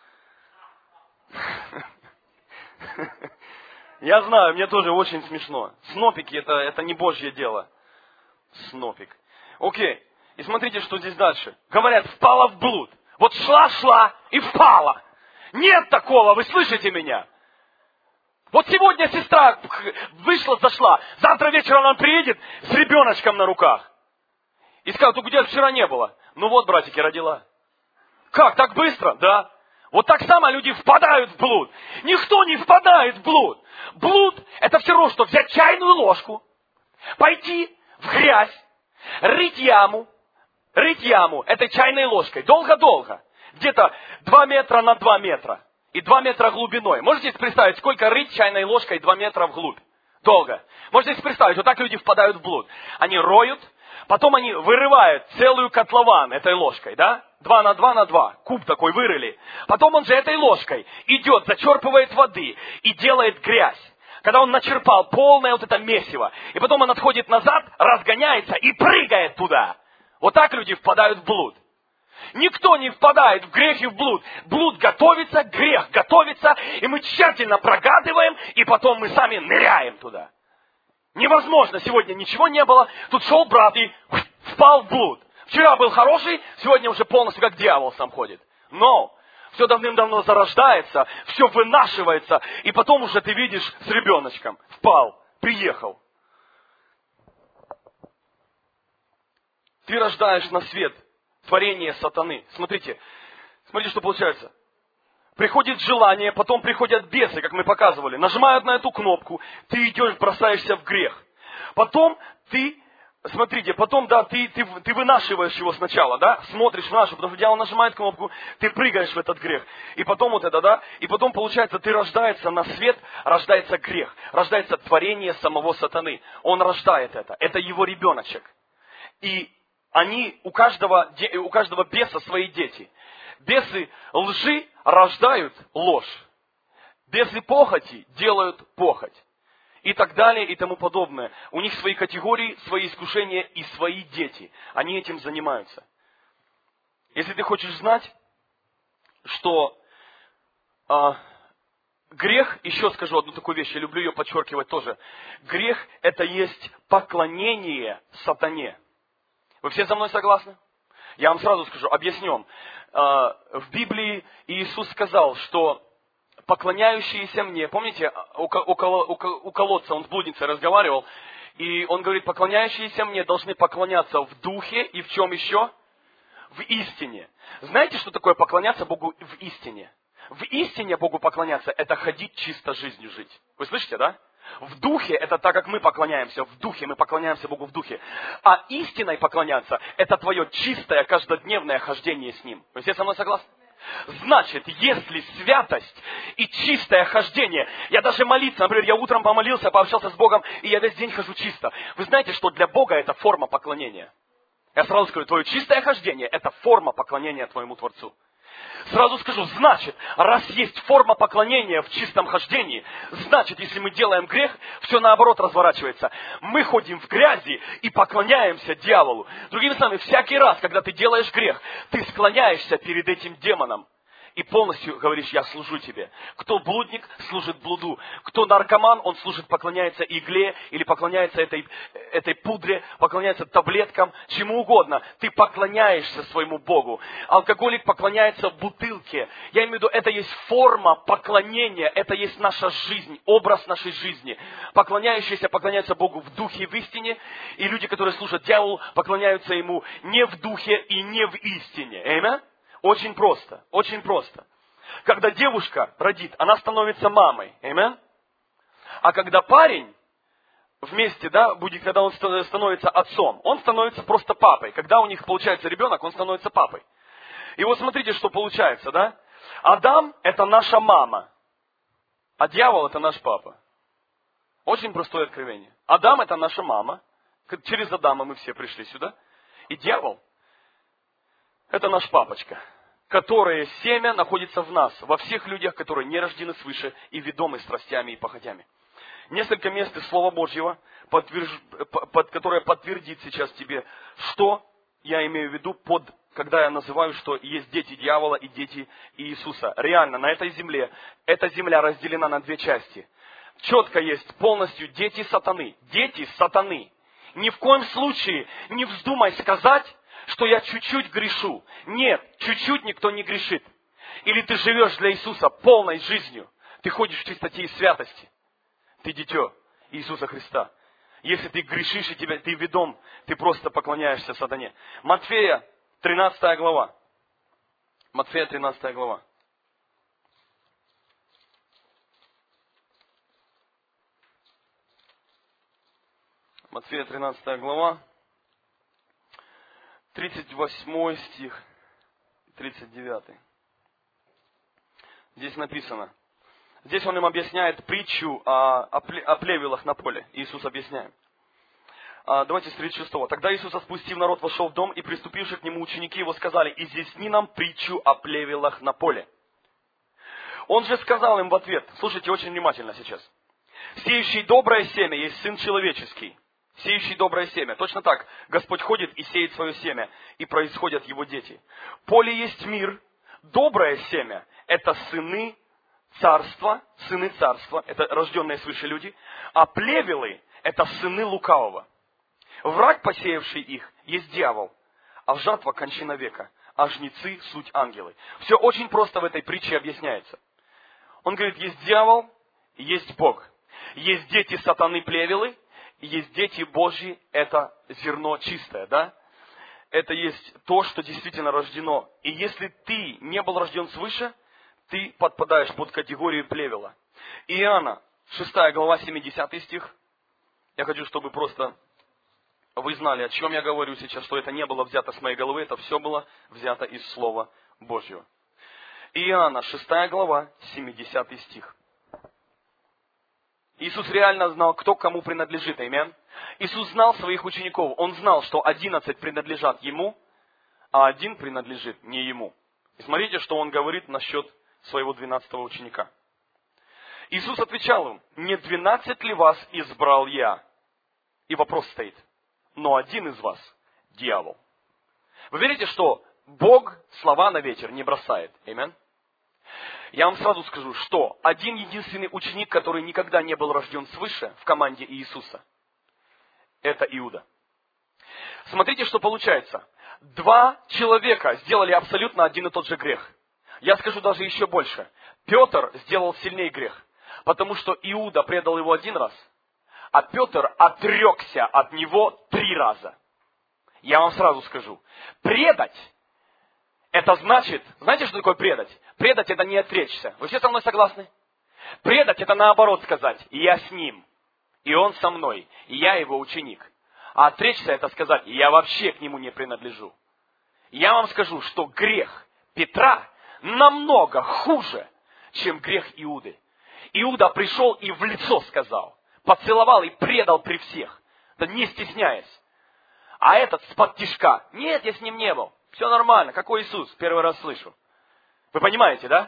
Я знаю, мне тоже очень смешно. Снопики это, это не Божье дело. Снопик. Окей. И смотрите, что здесь дальше. Говорят, впала в блуд. Вот шла-шла и впала. Нет такого, вы слышите меня? Вот сегодня сестра вышла, зашла. Завтра вечером она приедет с ребеночком на руках. И скажет, где вчера не было? Ну вот, братики, родила. Как, так быстро? Да. Вот так само люди впадают в блуд. Никто не впадает в блуд. Блуд это все равно, что взять чайную ложку, пойти в грязь, рыть яму, рыть яму этой чайной ложкой. Долго-долго. Где-то два метра на два метра. И два метра глубиной. Можете себе представить, сколько рыть чайной ложкой два метра вглубь? Долго. Можете себе представить, вот так люди впадают в блуд. Они роют, потом они вырывают целую котлован этой ложкой, да? Два на два на два. Куб такой вырыли. Потом он же этой ложкой идет, зачерпывает воды и делает грязь. Когда он начерпал полное вот это месиво. И потом он отходит назад, разгоняется и прыгает туда. Вот так люди впадают в блуд. Никто не впадает в грех и в блуд. Блуд готовится, грех готовится, и мы тщательно прогадываем, и потом мы сами ныряем туда. Невозможно, сегодня ничего не было, тут шел брат и впал в блуд. Вчера был хороший, сегодня уже полностью как дьявол сам ходит. Но все давным-давно зарождается, все вынашивается, и потом уже ты видишь с ребеночком. Впал, приехал. Ты рождаешь на свет творение сатаны. Смотрите, Смотрите, что получается. Приходит желание, потом приходят бесы, как мы показывали. Нажимают на эту кнопку, ты идешь, бросаешься в грех. Потом ты, смотрите, потом, да, ты, ты, ты вынашиваешь его сначала, да, смотришь, вынашиваешь, потому что дьявол нажимает кнопку, ты прыгаешь в этот грех. И потом вот это, да, и потом получается, ты рождается на свет, рождается грех, рождается творение самого сатаны. Он рождает это, это его ребеночек. И они, у каждого, у каждого беса свои дети. Бесы лжи рождают ложь. Бесы похоти делают похоть. И так далее, и тому подобное. У них свои категории, свои искушения и свои дети. Они этим занимаются. Если ты хочешь знать, что а, грех, еще скажу одну такую вещь, я люблю ее подчеркивать тоже. Грех – это есть поклонение сатане. Вы все со мной согласны? Я вам сразу скажу, объясню. В Библии Иисус сказал, что поклоняющиеся мне, помните, у колодца он с блудницей разговаривал, и он говорит, поклоняющиеся мне должны поклоняться в духе и в чем еще? В истине. Знаете, что такое поклоняться Богу в истине? В истине Богу поклоняться – это ходить чисто жизнью жить. Вы слышите, да? В духе – это так, как мы поклоняемся. В духе мы поклоняемся Богу в духе. А истиной поклоняться – это твое чистое каждодневное хождение с Ним. Вы все со мной согласны? Значит, если святость и чистое хождение, я даже молиться, например, я утром помолился, пообщался с Богом, и я весь день хожу чисто. Вы знаете, что для Бога это форма поклонения. Я сразу скажу, твое чистое хождение – это форма поклонения твоему Творцу. Сразу скажу, значит, раз есть форма поклонения в чистом хождении, значит, если мы делаем грех, все наоборот разворачивается. Мы ходим в грязи и поклоняемся дьяволу. Другими словами, всякий раз, когда ты делаешь грех, ты склоняешься перед этим демоном. И полностью говоришь, я служу тебе. Кто блудник, служит блуду. Кто наркоман, он служит, поклоняется игле, или поклоняется этой, этой пудре, поклоняется таблеткам, чему угодно. Ты поклоняешься своему Богу. Алкоголик поклоняется бутылке. Я имею в виду, это есть форма поклонения, это есть наша жизнь, образ нашей жизни. Поклоняющиеся поклоняются Богу в духе и в истине, и люди, которые служат дьяволу, поклоняются ему не в духе и не в истине. Аминь? Очень просто, очень просто. Когда девушка родит, она становится мамой. Аминь? А когда парень вместе, да, будет, когда он становится отцом, он становится просто папой. Когда у них получается ребенок, он становится папой. И вот смотрите, что получается, да? Адам – это наша мама, а дьявол – это наш папа. Очень простое откровение. Адам – это наша мама. Через Адама мы все пришли сюда. И дьявол – это наш папочка, которое семя находится в нас, во всех людях, которые не рождены свыше и ведомы страстями и похотями. Несколько мест из Слова Божьего, подтверж... под... которое подтвердит сейчас тебе, что я имею в виду, под... когда я называю, что есть дети дьявола и дети Иисуса. Реально, на этой земле, эта земля разделена на две части. Четко есть полностью дети сатаны. Дети сатаны. Ни в коем случае не вздумай сказать, что я чуть-чуть грешу. Нет, чуть-чуть никто не грешит. Или ты живешь для Иисуса полной жизнью. Ты ходишь в чистоте и святости. Ты дитё Иисуса Христа. Если ты грешишь и тебя, ты ведом, ты просто поклоняешься сатане. Матфея, тринадцатая глава. Матфея, тринадцатая глава. Матфея, тринадцатая глава. тридцать восьмой стих, тридцать девятый. Здесь написано. Здесь он им объясняет притчу о, о, о плевелах на поле. Иисус объясняет. А, давайте с тридцать шестого. Тогда Иисус, отпустив народ, вошел в дом, и приступившие к нему ученики его сказали: изъясни нам притчу о плевелах на поле. Он же сказал им в ответ, слушайте очень внимательно сейчас: сеющий доброе семя есть Сын Человеческий. Сеющий доброе семя. Точно так. Господь ходит и сеет свое семя, и происходят его дети. Поле есть мир. Доброе семя – это сыны царства, сыны царства, это рожденные свыше люди, а плевелы – это сыны лукавого. Враг, посеявший их, есть дьявол, а жатва – кончина века, а жнецы – суть ангелы. Все очень просто в этой притче объясняется. Он говорит, есть дьявол, есть Бог. Есть дети сатаны плевелы, есть дети Божьи, это зерно чистое, да? это есть то, что действительно рождено. И если ты не был рожден свыше, ты подпадаешь под категорию плевела. Иоанна, шестая глава, семидесятый стих. Я хочу, чтобы просто вы знали, о чем я говорю сейчас, что это не было взято с моей головы, это все было взято из Слова Божьего. Иоанна, шестая глава, семидесятый стих. Иисус реально знал, кто кому принадлежит. Аминь. Иисус знал своих учеников. Он знал, что одиннадцать принадлежат Ему, а один принадлежит не Ему. И смотрите, что Он говорит насчет своего двенадцатого ученика. Иисус отвечал им: «Не двенадцать ли вас избрал Я?» И вопрос стоит: «Но один из вас – дьявол». Вы верите, что Бог слова на ветер не бросает? Аминь. Я вам сразу скажу, что один единственный ученик, который никогда не был рожден свыше в команде Иисуса, это Иуда. Смотрите, что получается. Два человека сделали абсолютно один и тот же грех. Я скажу даже еще больше. Петр сделал сильнее грех, потому что Иуда предал его один раз, а Петр отрекся от него три раза. Я вам сразу скажу. Предать – это значит, знаете, что такое предать? Предать – это не отречься. Вы все со мной согласны? Предать – это наоборот сказать: я с ним, и он со мной, и я его ученик. А отречься – это сказать: я вообще к нему не принадлежу. Я вам скажу, что грех Петра намного хуже, чем грех Иуды. Иуда пришел и в лицо сказал, поцеловал и предал при всех, да не стесняясь. А этот с-под тишка: нет, я с ним не был. Все нормально. Какой Иисус? Первый раз слышу. Вы понимаете, да?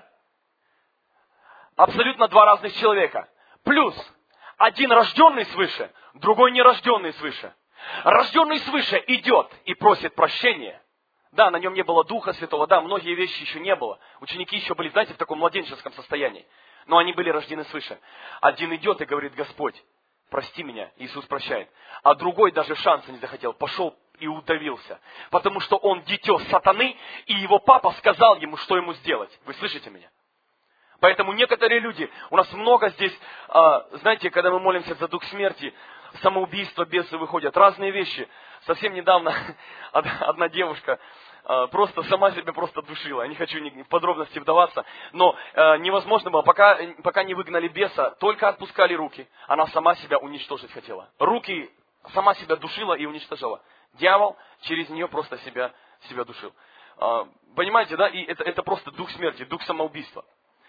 Абсолютно два разных человека. Плюс один рожденный свыше, другой нерожденный свыше. Рожденный свыше идет и просит прощения. Да, на нем не было Духа Святого, да, многие вещи еще не было. Ученики еще были, знаете, в таком младенческом состоянии. Но они были рождены свыше. Один идет и говорит: Господь, прости меня. Иисус прощает. А другой даже шанса не захотел. Пошел и удавился. Потому что он дитё сатаны, и его папа сказал ему, что ему сделать. Вы слышите меня? Поэтому некоторые люди, у нас много здесь, знаете, когда мы молимся за дух смерти, самоубийство, бесы выходят, разные вещи. Совсем недавно одна девушка просто сама себя просто душила. Я не хочу в подробности вдаваться, но невозможно было, пока, пока не выгнали беса, только отпускали руки, она сама себя уничтожить хотела. Руки сама себя душила и уничтожала. Дьявол через нее просто себя, себя душил. Понимаете, да? И это, это просто дух смерти, дух самоубийства.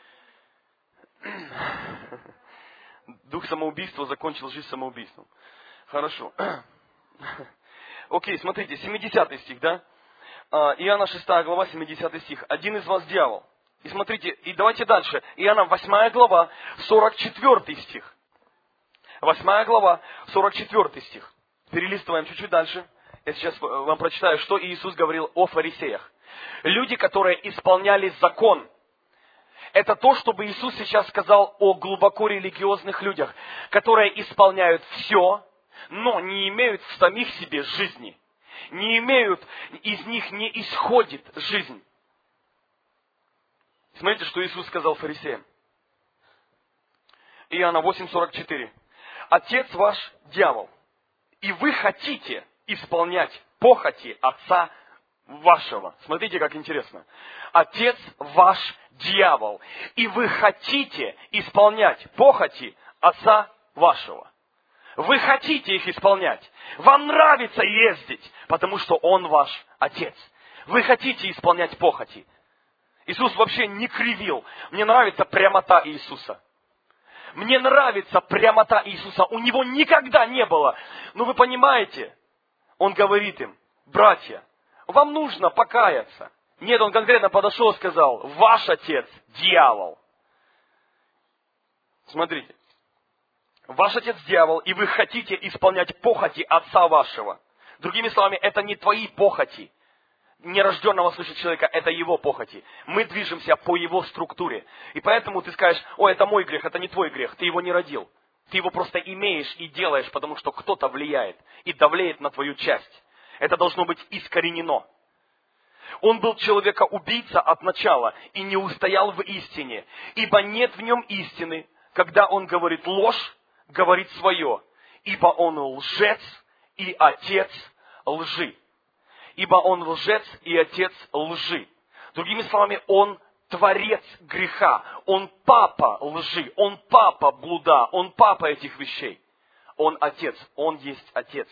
Дух самоубийства закончил жизнь самоубийством. Хорошо. Окей, смотрите, семидесятый стих, да? Иоанна шестая глава, семидесятый стих. Один из вас дьявол. И смотрите, и давайте дальше. Иоанна восьмая глава, сорок четвёртый стих. восьмая глава, сорок четвёртый стих. Перелистываем чуть-чуть дальше. Я сейчас вам прочитаю, что Иисус говорил о фарисеях. Люди, которые исполняли закон. Это то, что Иисус сейчас сказал о глубоко религиозных людях, которые исполняют все, но не имеют в самих себе жизни. Не имеют, из них не исходит жизнь. Смотрите, что Иисус сказал фарисеям. Иоанна восемь сорок четыре. Отец ваш дьявол, и вы хотите исполнять похоти отца вашего. Смотрите, как интересно. Отец ваш дьявол, и вы хотите исполнять похоти отца вашего. Вы хотите их исполнять. Вам нравится ездить, потому что он ваш отец. Вы хотите исполнять похоти. Иисус вообще не кривил. Мне нравится прямота Иисуса. Мне нравится прямота Иисуса. У него никогда не было. Но вы понимаете, он говорит им: братья, вам нужно покаяться. Нет, он конкретно подошел и сказал: ваш отец дьявол. Смотрите. Ваш отец дьявол, и вы хотите исполнять похоти отца вашего. Другими словами, это не твои похоти. Нерожденного свыше человека, это его похоти. Мы движемся по его структуре. И поэтому ты скажешь: о, это мой грех, это не твой грех, ты его не родил. Ты его просто имеешь и делаешь, потому что кто-то влияет и давлеет на твою часть. Это должно быть искоренено. Он был человека-убийца от начала и не устоял в истине, ибо нет в нем истины. Когда он говорит ложь, говорит свое, ибо он лжец и отец лжи. ибо он лжец и отец лжи. Другими словами, он творец греха, он папа лжи, он папа блуда, он папа этих вещей. Он отец, он есть отец.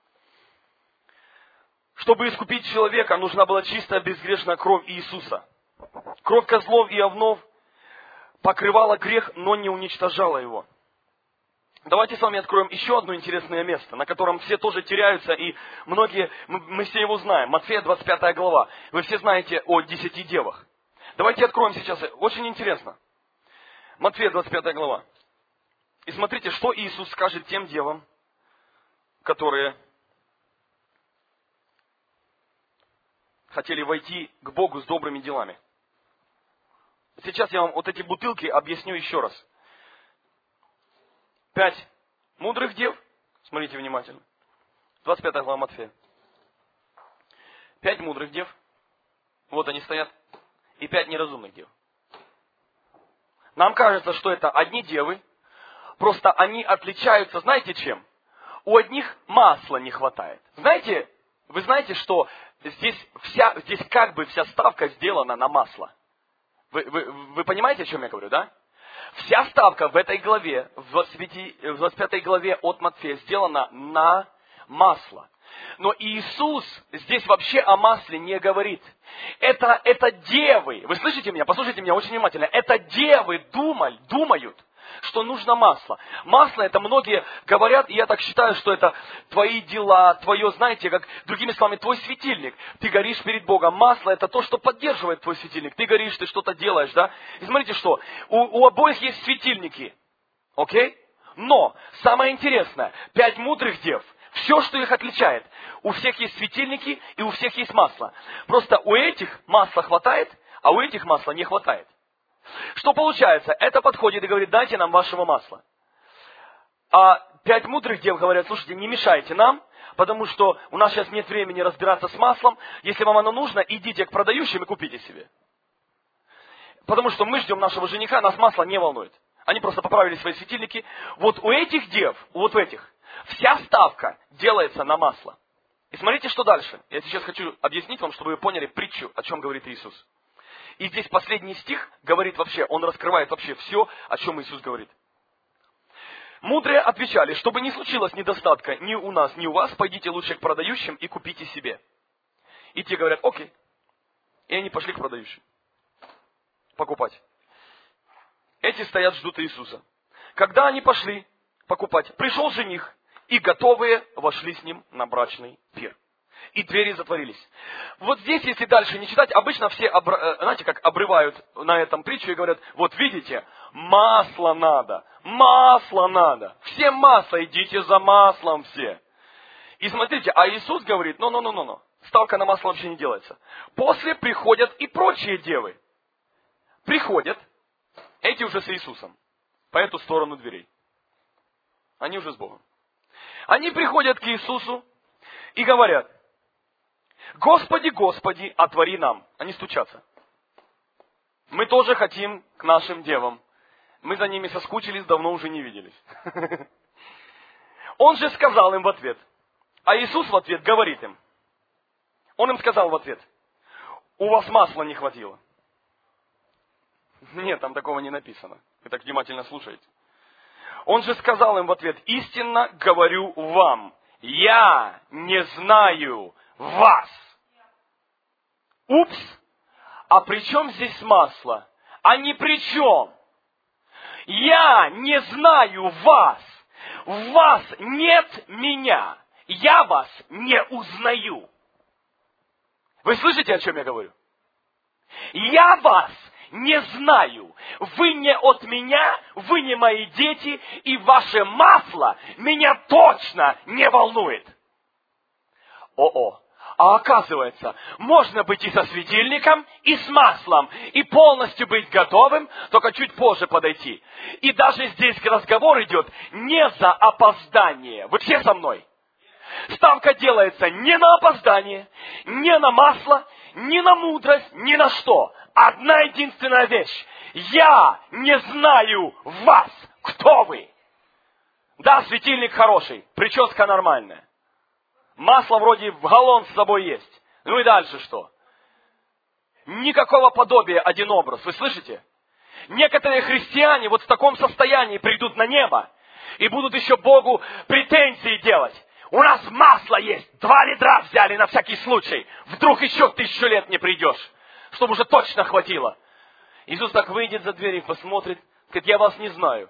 Чтобы искупить человека, нужна была чистая безгрешная кровь Иисуса. Кровь козлов и овнов покрывала грех, но не уничтожала его. Давайте с вами откроем еще одно интересное место, на котором все тоже теряются, и многие, мы, мы все его знаем. Матфея двадцать пятая глава. Вы все знаете о десяти девах. Давайте откроем сейчас. Очень интересно. Матфея двадцать пятая глава. И смотрите, что Иисус скажет тем девам, которые хотели войти к Богу с добрыми делами. Сейчас я вам вот эти бутылки объясню еще раз. Пять мудрых дев, смотрите внимательно, двадцать пятая глава Матфея. Пять мудрых дев, вот они стоят, и пять неразумных дев. Нам кажется, что это одни девы, просто они отличаются, знаете чем? У одних масла не хватает. Знаете, вы знаете, что здесь, вся, здесь как бы вся ставка сделана на масло. Вы, вы, вы понимаете, о чем я говорю, да? Вся ставка в этой главе, в двадцать пятой главе от Матфея, сделана на масло. Но Иисус здесь вообще о масле не говорит. Это, это девы, вы слышите меня? Послушайте меня очень внимательно. Это девы думали, думают, что нужно масло. Масло, это многие говорят, и я так считаю, что это твои дела, твое, знаете, как, другими словами, твой светильник. Ты горишь перед Богом. Масло, это то, что поддерживает твой светильник. Ты горишь, ты что-то делаешь, да? И смотрите, что у, у обоих есть светильники, окей? Но, самое интересное, пять мудрых дев, все, что их отличает, у всех есть светильники и у всех есть масло. Просто у этих масла хватает, а у этих масла не хватает. Что получается? Это подходит и говорит, дайте нам вашего масла. А пять мудрых дев говорят, слушайте, не мешайте нам, потому что у нас сейчас нет времени разбираться с маслом. Если вам оно нужно, идите к продающим и купите себе. Потому что мы ждем нашего жениха, нас масло не волнует. Они просто поправили свои светильники. Вот у этих дев, вот у этих, вся ставка делается на масло. И смотрите, что дальше. Я сейчас хочу объяснить вам, чтобы вы поняли притчу, о чем говорит Иисус. И здесь последний стих говорит вообще, он раскрывает вообще все, о чем Иисус говорит. Мудрые отвечали, чтобы не случилось недостатка ни у нас, ни у вас, пойдите лучше к продающим и купите себе. И те говорят, окей. И они пошли к продающим. Покупать. Эти стоят, ждут Иисуса. Когда они пошли покупать, пришел жених, и готовые вошли с ним на брачный пир. И двери затворились. Вот здесь, если дальше не читать, обычно все, обра... знаете, как обрывают на этом притчу и говорят, вот видите, масло надо, масло надо. Все масло, идите за маслом все. И смотрите, а Иисус говорит, ну-ну-ну-ну, ставка на масло вообще не делается. После приходят и прочие девы. Приходят, эти уже с Иисусом, по эту сторону дверей. Они уже с Богом. Они приходят к Иисусу и говорят, Господи, Господи, отвори нам. Они стучатся. Мы тоже хотим к нашим девам. Мы за ними соскучились, давно уже не виделись. Он же сказал им в ответ. А Иисус в ответ говорит им. Он им сказал в ответ. У вас масла не хватило. Нет, там такого не написано. Вы так внимательно слушаете. Он же сказал им в ответ. Истинно говорю вам. Я не знаю вас. Упс, а при чем здесь масло? А ни при чем. Я не знаю вас. В вас нет меня. Я вас не узнаю. Вы слышите, о чем я говорю? Я вас не знаю. Вы не от меня, вы не мои дети, и ваше масло меня точно не волнует. О-о. А оказывается, можно быть и со светильником, и с маслом, и полностью быть готовым, только чуть позже подойти. И даже здесь разговор идет не за опоздание. Вы все со мной? Ставка делается не на опоздание, не на масло, не на мудрость, ни на что. Одна единственная вещь. Я не знаю вас. Кто вы? Да, светильник хороший, прическа нормальная. Масло вроде в галлон с собой есть. Ну и дальше что? Никакого подобия, один образ. Вы слышите? Некоторые христиане вот в таком состоянии придут на небо и будут еще Богу претензии делать. У нас масло есть, два ведра взяли на всякий случай. Вдруг еще тысячу лет не придешь, чтобы уже точно хватило. Иисус так выйдет за дверь и посмотрит, говорит, я вас не знаю.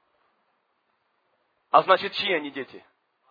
А значит, чьи они дети?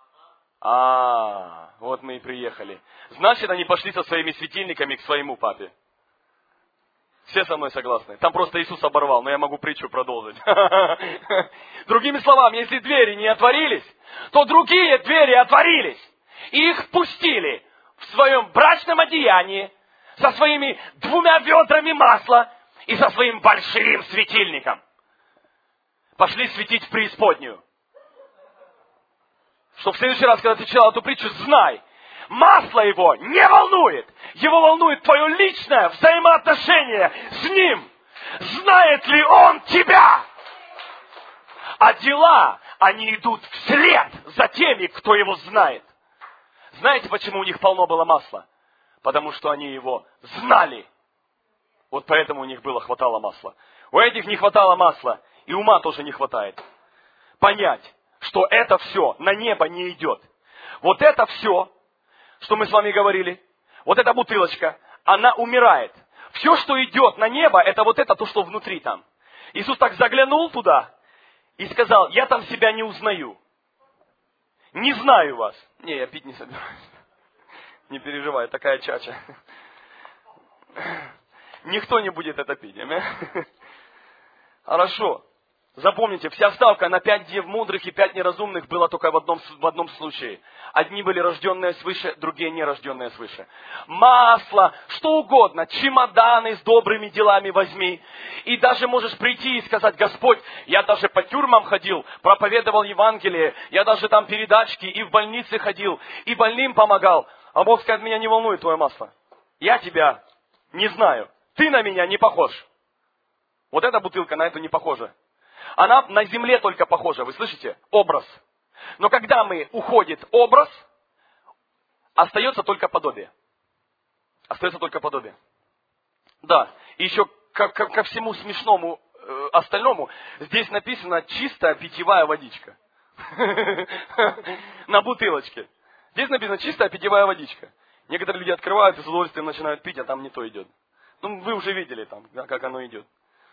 А, вот мы и приехали. Значит, они пошли со своими светильниками к своему папе. Все со мной согласны. Там просто Иисус оборвал, но я могу притчу продолжить. Другими словами, если двери не отворились, то другие двери отворились. И их впустили в своем брачном одеянии, со своими двумя ведрами масла и со своим большим светильником. Пошли светить в преисподнюю. Что в следующий раз, когда ты читал эту притчу, знай, масло его не волнует. Его волнует твое личное взаимоотношение с ним. Знает ли он тебя? А дела, они идут вслед за теми, кто его знает. Знаете, почему у них полно было масла? Потому что они его знали. Вот поэтому у них было хватало масла. У этих не хватало масла, и ума тоже не хватает. Понять, что это все на небо не идет. Вот это все, что мы с вами говорили, вот эта бутылочка, она умирает. Все, что идет на небо, это вот это, то, что внутри там. Иисус так заглянул туда и сказал, я там себя не узнаю. Не знаю вас. Не, я пить не собираюсь. Не переживай, такая чача. Никто не будет это пить. Хорошо. Запомните, вся ставка на пять дев мудрых и пять неразумных была только в одном, в одном случае. Одни были рожденные свыше, другие нерожденные свыше. Масло, что угодно, чемоданы с добрыми делами возьми. И даже можешь прийти и сказать, Господь, я даже по тюрьмам ходил, проповедовал Евангелие, я даже там передачки и в больнице ходил, и больным помогал. А Бог скажет, меня не волнует твое масло. Я тебя не знаю. Ты на меня не похож. Вот эта бутылка на эту не похожа. Она на земле только похожа, вы слышите? Образ. Но когда мы уходит образ, остается только подобие. Остается только подобие. Да, и еще ко, ко, ко всему смешному э, остальному, здесь написано чистая питьевая водичка. На бутылочке. Здесь написано чистая питьевая водичка. Некоторые люди открывают и с удовольствием начинают пить, а там не то идет. Ну, вы уже видели там, да, как оно идет.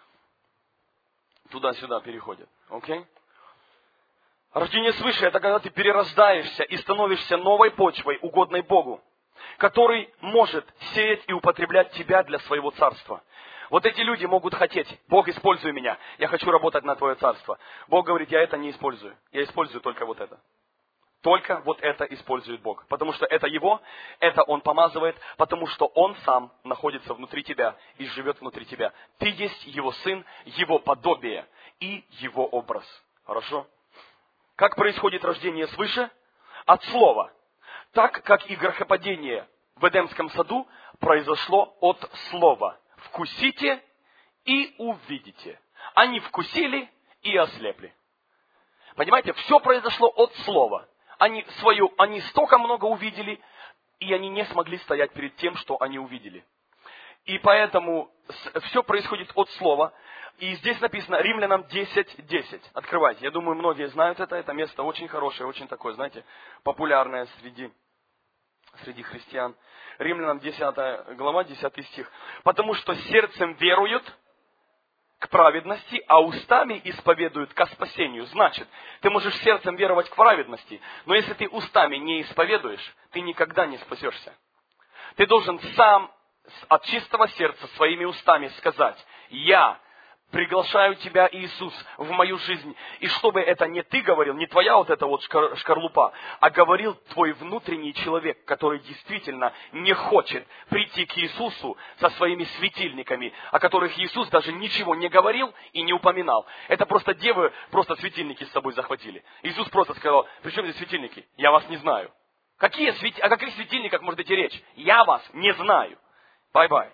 Туда-сюда переходят. Окей? Рождение свыше – это когда ты перерождаешься и становишься новой почвой, угодной Богу, который может сеять и употреблять тебя для своего царства. Вот эти люди могут хотеть, Бог, используй меня, я хочу работать на твое царство. Бог говорит, я это не использую, я использую только вот это. Только вот это использует Бог. Потому что это Его, это Он помазывает, потому что Он сам находится внутри тебя и живет внутри тебя. Ты есть Его Сын, Его подобие и Его образ. Хорошо? Как происходит рождение свыше? От слова. Так, как и грехопадение в Эдемском саду произошло от слова. Вкусите и увидите. Они вкусили и ослепли. Понимаете, все произошло от слова. Они, свою, они столько много увидели, и они не смогли стоять перед тем, что они увидели. И поэтому все происходит от слова. И здесь написано Римлянам десять десять. Открывайте. Я думаю, многие знают это. Это место очень хорошее, очень такое, знаете, популярное среди, среди христиан. Римлянам десятая глава, десятый стих. Потому что сердцем веруют к праведности, а устами исповедуют ко спасению. Значит, ты можешь сердцем веровать к праведности, но если ты устами не исповедуешь, ты никогда не спасешься. Ты должен сам от чистого сердца своими устами сказать, я приглашаю тебя, Иисус, в мою жизнь. И чтобы это не ты говорил, не твоя вот эта вот шкарлупа, а говорил твой внутренний человек, который действительно не хочет прийти к Иисусу со своими светильниками, о которых Иисус даже ничего не говорил и не упоминал. Это просто девы просто светильники с собой захватили. Иисус просто сказал, при чем здесь светильники? Я вас не знаю. Какие свети... О каких светильниках может идти речь? Я вас не знаю. Бай-бай.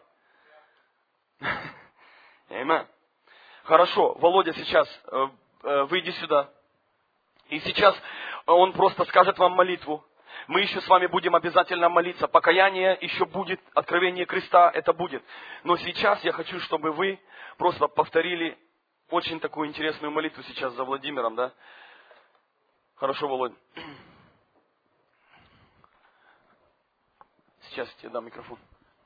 Аминь. Хорошо, Володя сейчас, э, э, выйди сюда. И сейчас он просто скажет вам молитву. Мы еще с вами будем обязательно молиться. Покаяние еще будет, откровение креста, это будет. Но сейчас я хочу, чтобы вы просто повторили очень такую интересную молитву сейчас за Владимиром, да? Хорошо, Володь. Сейчас я тебе дам микрофон.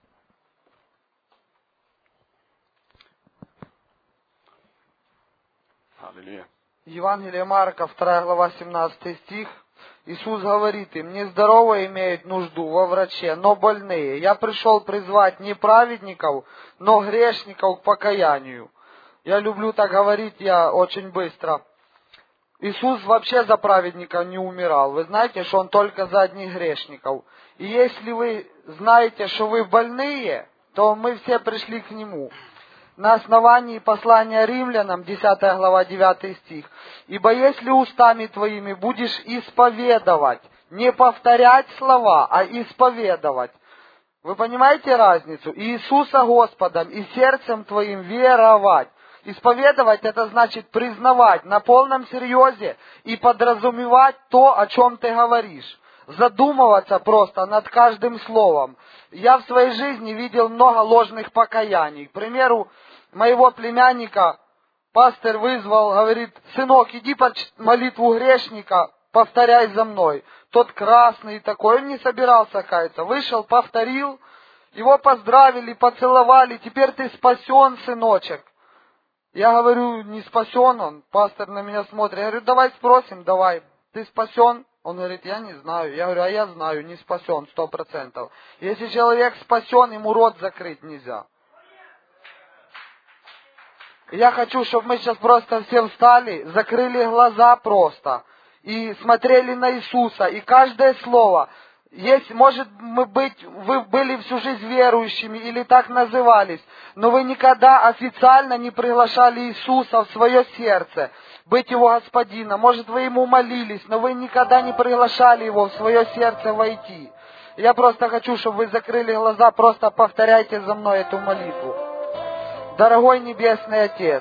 Аллилуйя.
Евангелие Марка, вторая глава, семнадцатый стих. Иисус говорит им: не здоровые имеют нужду во враче, но больные. Я пришел призвать не праведников, но грешников к покаянию. Я люблю так говорить, я очень быстро. Иисус вообще за праведников не умирал. Вы знаете, что Он только за одних грешников. И если вы знаете, что вы больные, то мы все пришли к Нему. На основании послания римлянам, десятая глава, девятый стих. «Ибо если устами твоими будешь исповедовать, не повторять слова, а исповедовать». Вы понимаете разницу? Иисуса Господом и сердцем твоим веровать. Исповедовать — это значит признавать на полном серьезе и подразумевать то, о чем ты говоришь. Задумываться просто над каждым словом. Я в своей жизни видел много ложных покаяний. К примеру, моего племянника пастор вызвал, говорит: сынок, иди под молитву грешника, повторяй за мной. Тот красный такой, он не собирался каяться. Вышел, повторил, его поздравили, поцеловали: теперь ты спасен, сыночек. Я говорю: не спасен он. Пастор на меня смотрит. Я говорю: давай спросим, давай. Ты спасен? Он говорит: я не знаю. Я говорю: а я знаю, не спасен, сто процентов. Если человек спасен, ему рот закрыть нельзя. Я хочу, чтобы мы сейчас просто все встали, закрыли глаза просто и смотрели на Иисуса. И каждое слово, есть, может мы быть, вы были всю жизнь верующими или так назывались, но вы никогда официально не приглашали Иисуса в свое сердце, быть Его Господином. Может, вы Ему молились, но вы никогда не приглашали Его в свое сердце войти. Я просто хочу, чтобы вы закрыли глаза, просто повторяйте за мной эту молитву. Дорогой Небесный Отец,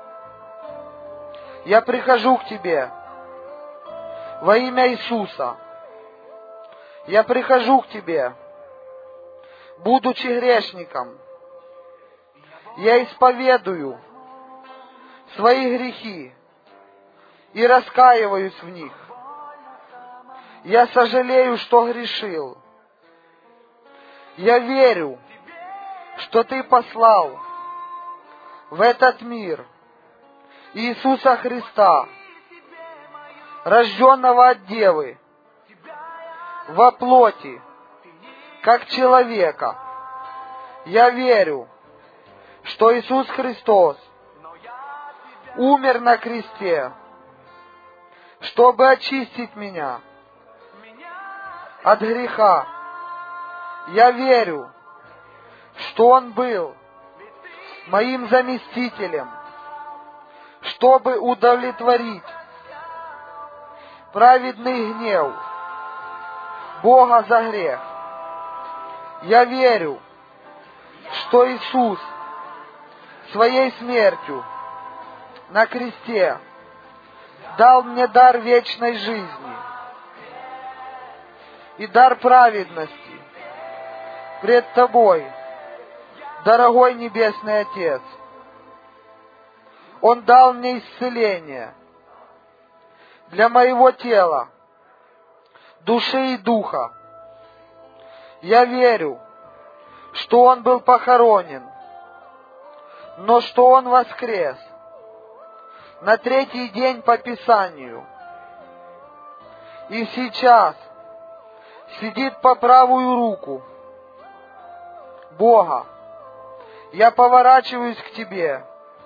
я прихожу к Тебе во имя Иисуса. Я прихожу к Тебе, будучи грешником. Я исповедую свои грехи и раскаиваюсь в них. Я сожалею, что грешил. Я верю, что Ты послал в этот мир Иисуса Христа, рожденного от Девы, во плоти, как человека. Я верю, что Иисус Христос умер на кресте, чтобы очистить меня от греха. Я верю, что Он был моим заместителем, чтобы удовлетворить праведный гнев Бога за грех. Я верю, что Иисус своей смертью на кресте дал мне дар вечной жизни и дар праведности пред Тобой, дорогой Небесный Отец. Он дал мне исцеление для моего тела, души и духа. Я верю, что Он был похоронен, но что Он воскрес на третий день по Писанию. И сейчас сидит по правую руку Бога. Я поворачиваюсь к Тебе,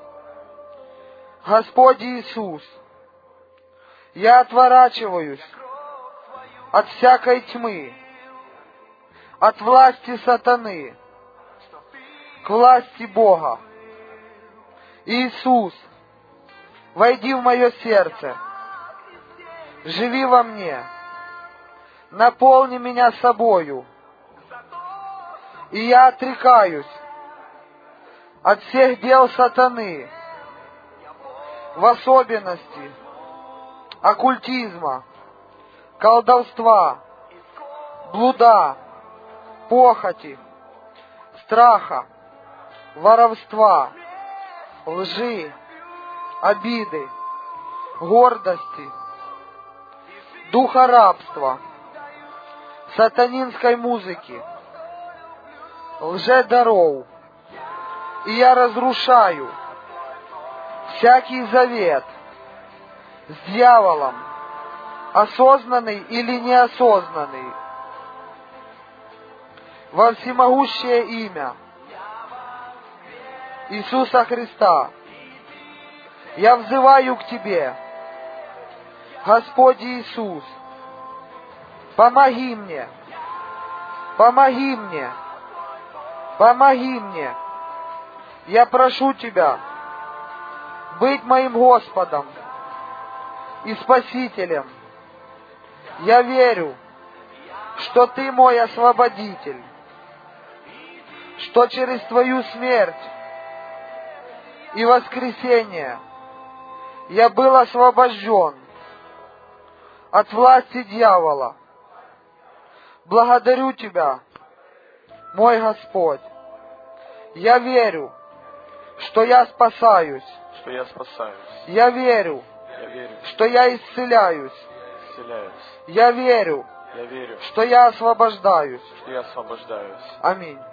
Господь Иисус. Я отворачиваюсь от всякой тьмы, от власти сатаны, к власти Бога. Иисус, войди в мое сердце, живи во мне, наполни меня собою, и я отрекаюсь от всех дел сатаны, в особенности оккультизма, колдовства, блуда, похоти, страха, воровства, лжи, обиды, гордости, духа рабства, сатанинской музыки, лжедаров. И я разрушаю всякий завет с дьяволом, осознанный или неосознанный, во всемогущее имя Иисуса Христа. Я взываю к Тебе, Господь Иисус, помоги мне, помоги мне, помоги мне. Я прошу Тебя быть моим Господом и Спасителем. Я верю, что Ты мой освободитель, что через Твою смерть и воскресение я был освобожден от власти дьявола. Благодарю Тебя, мой Господь. Я верю, что я спасаюсь.
Что я спасаюсь.
Я верю,
Я верю,
что я исцеляюсь.
исцеляюсь.
Я верю,
Я верю,
что я освобождаюсь.
что я освобождаюсь.
Аминь.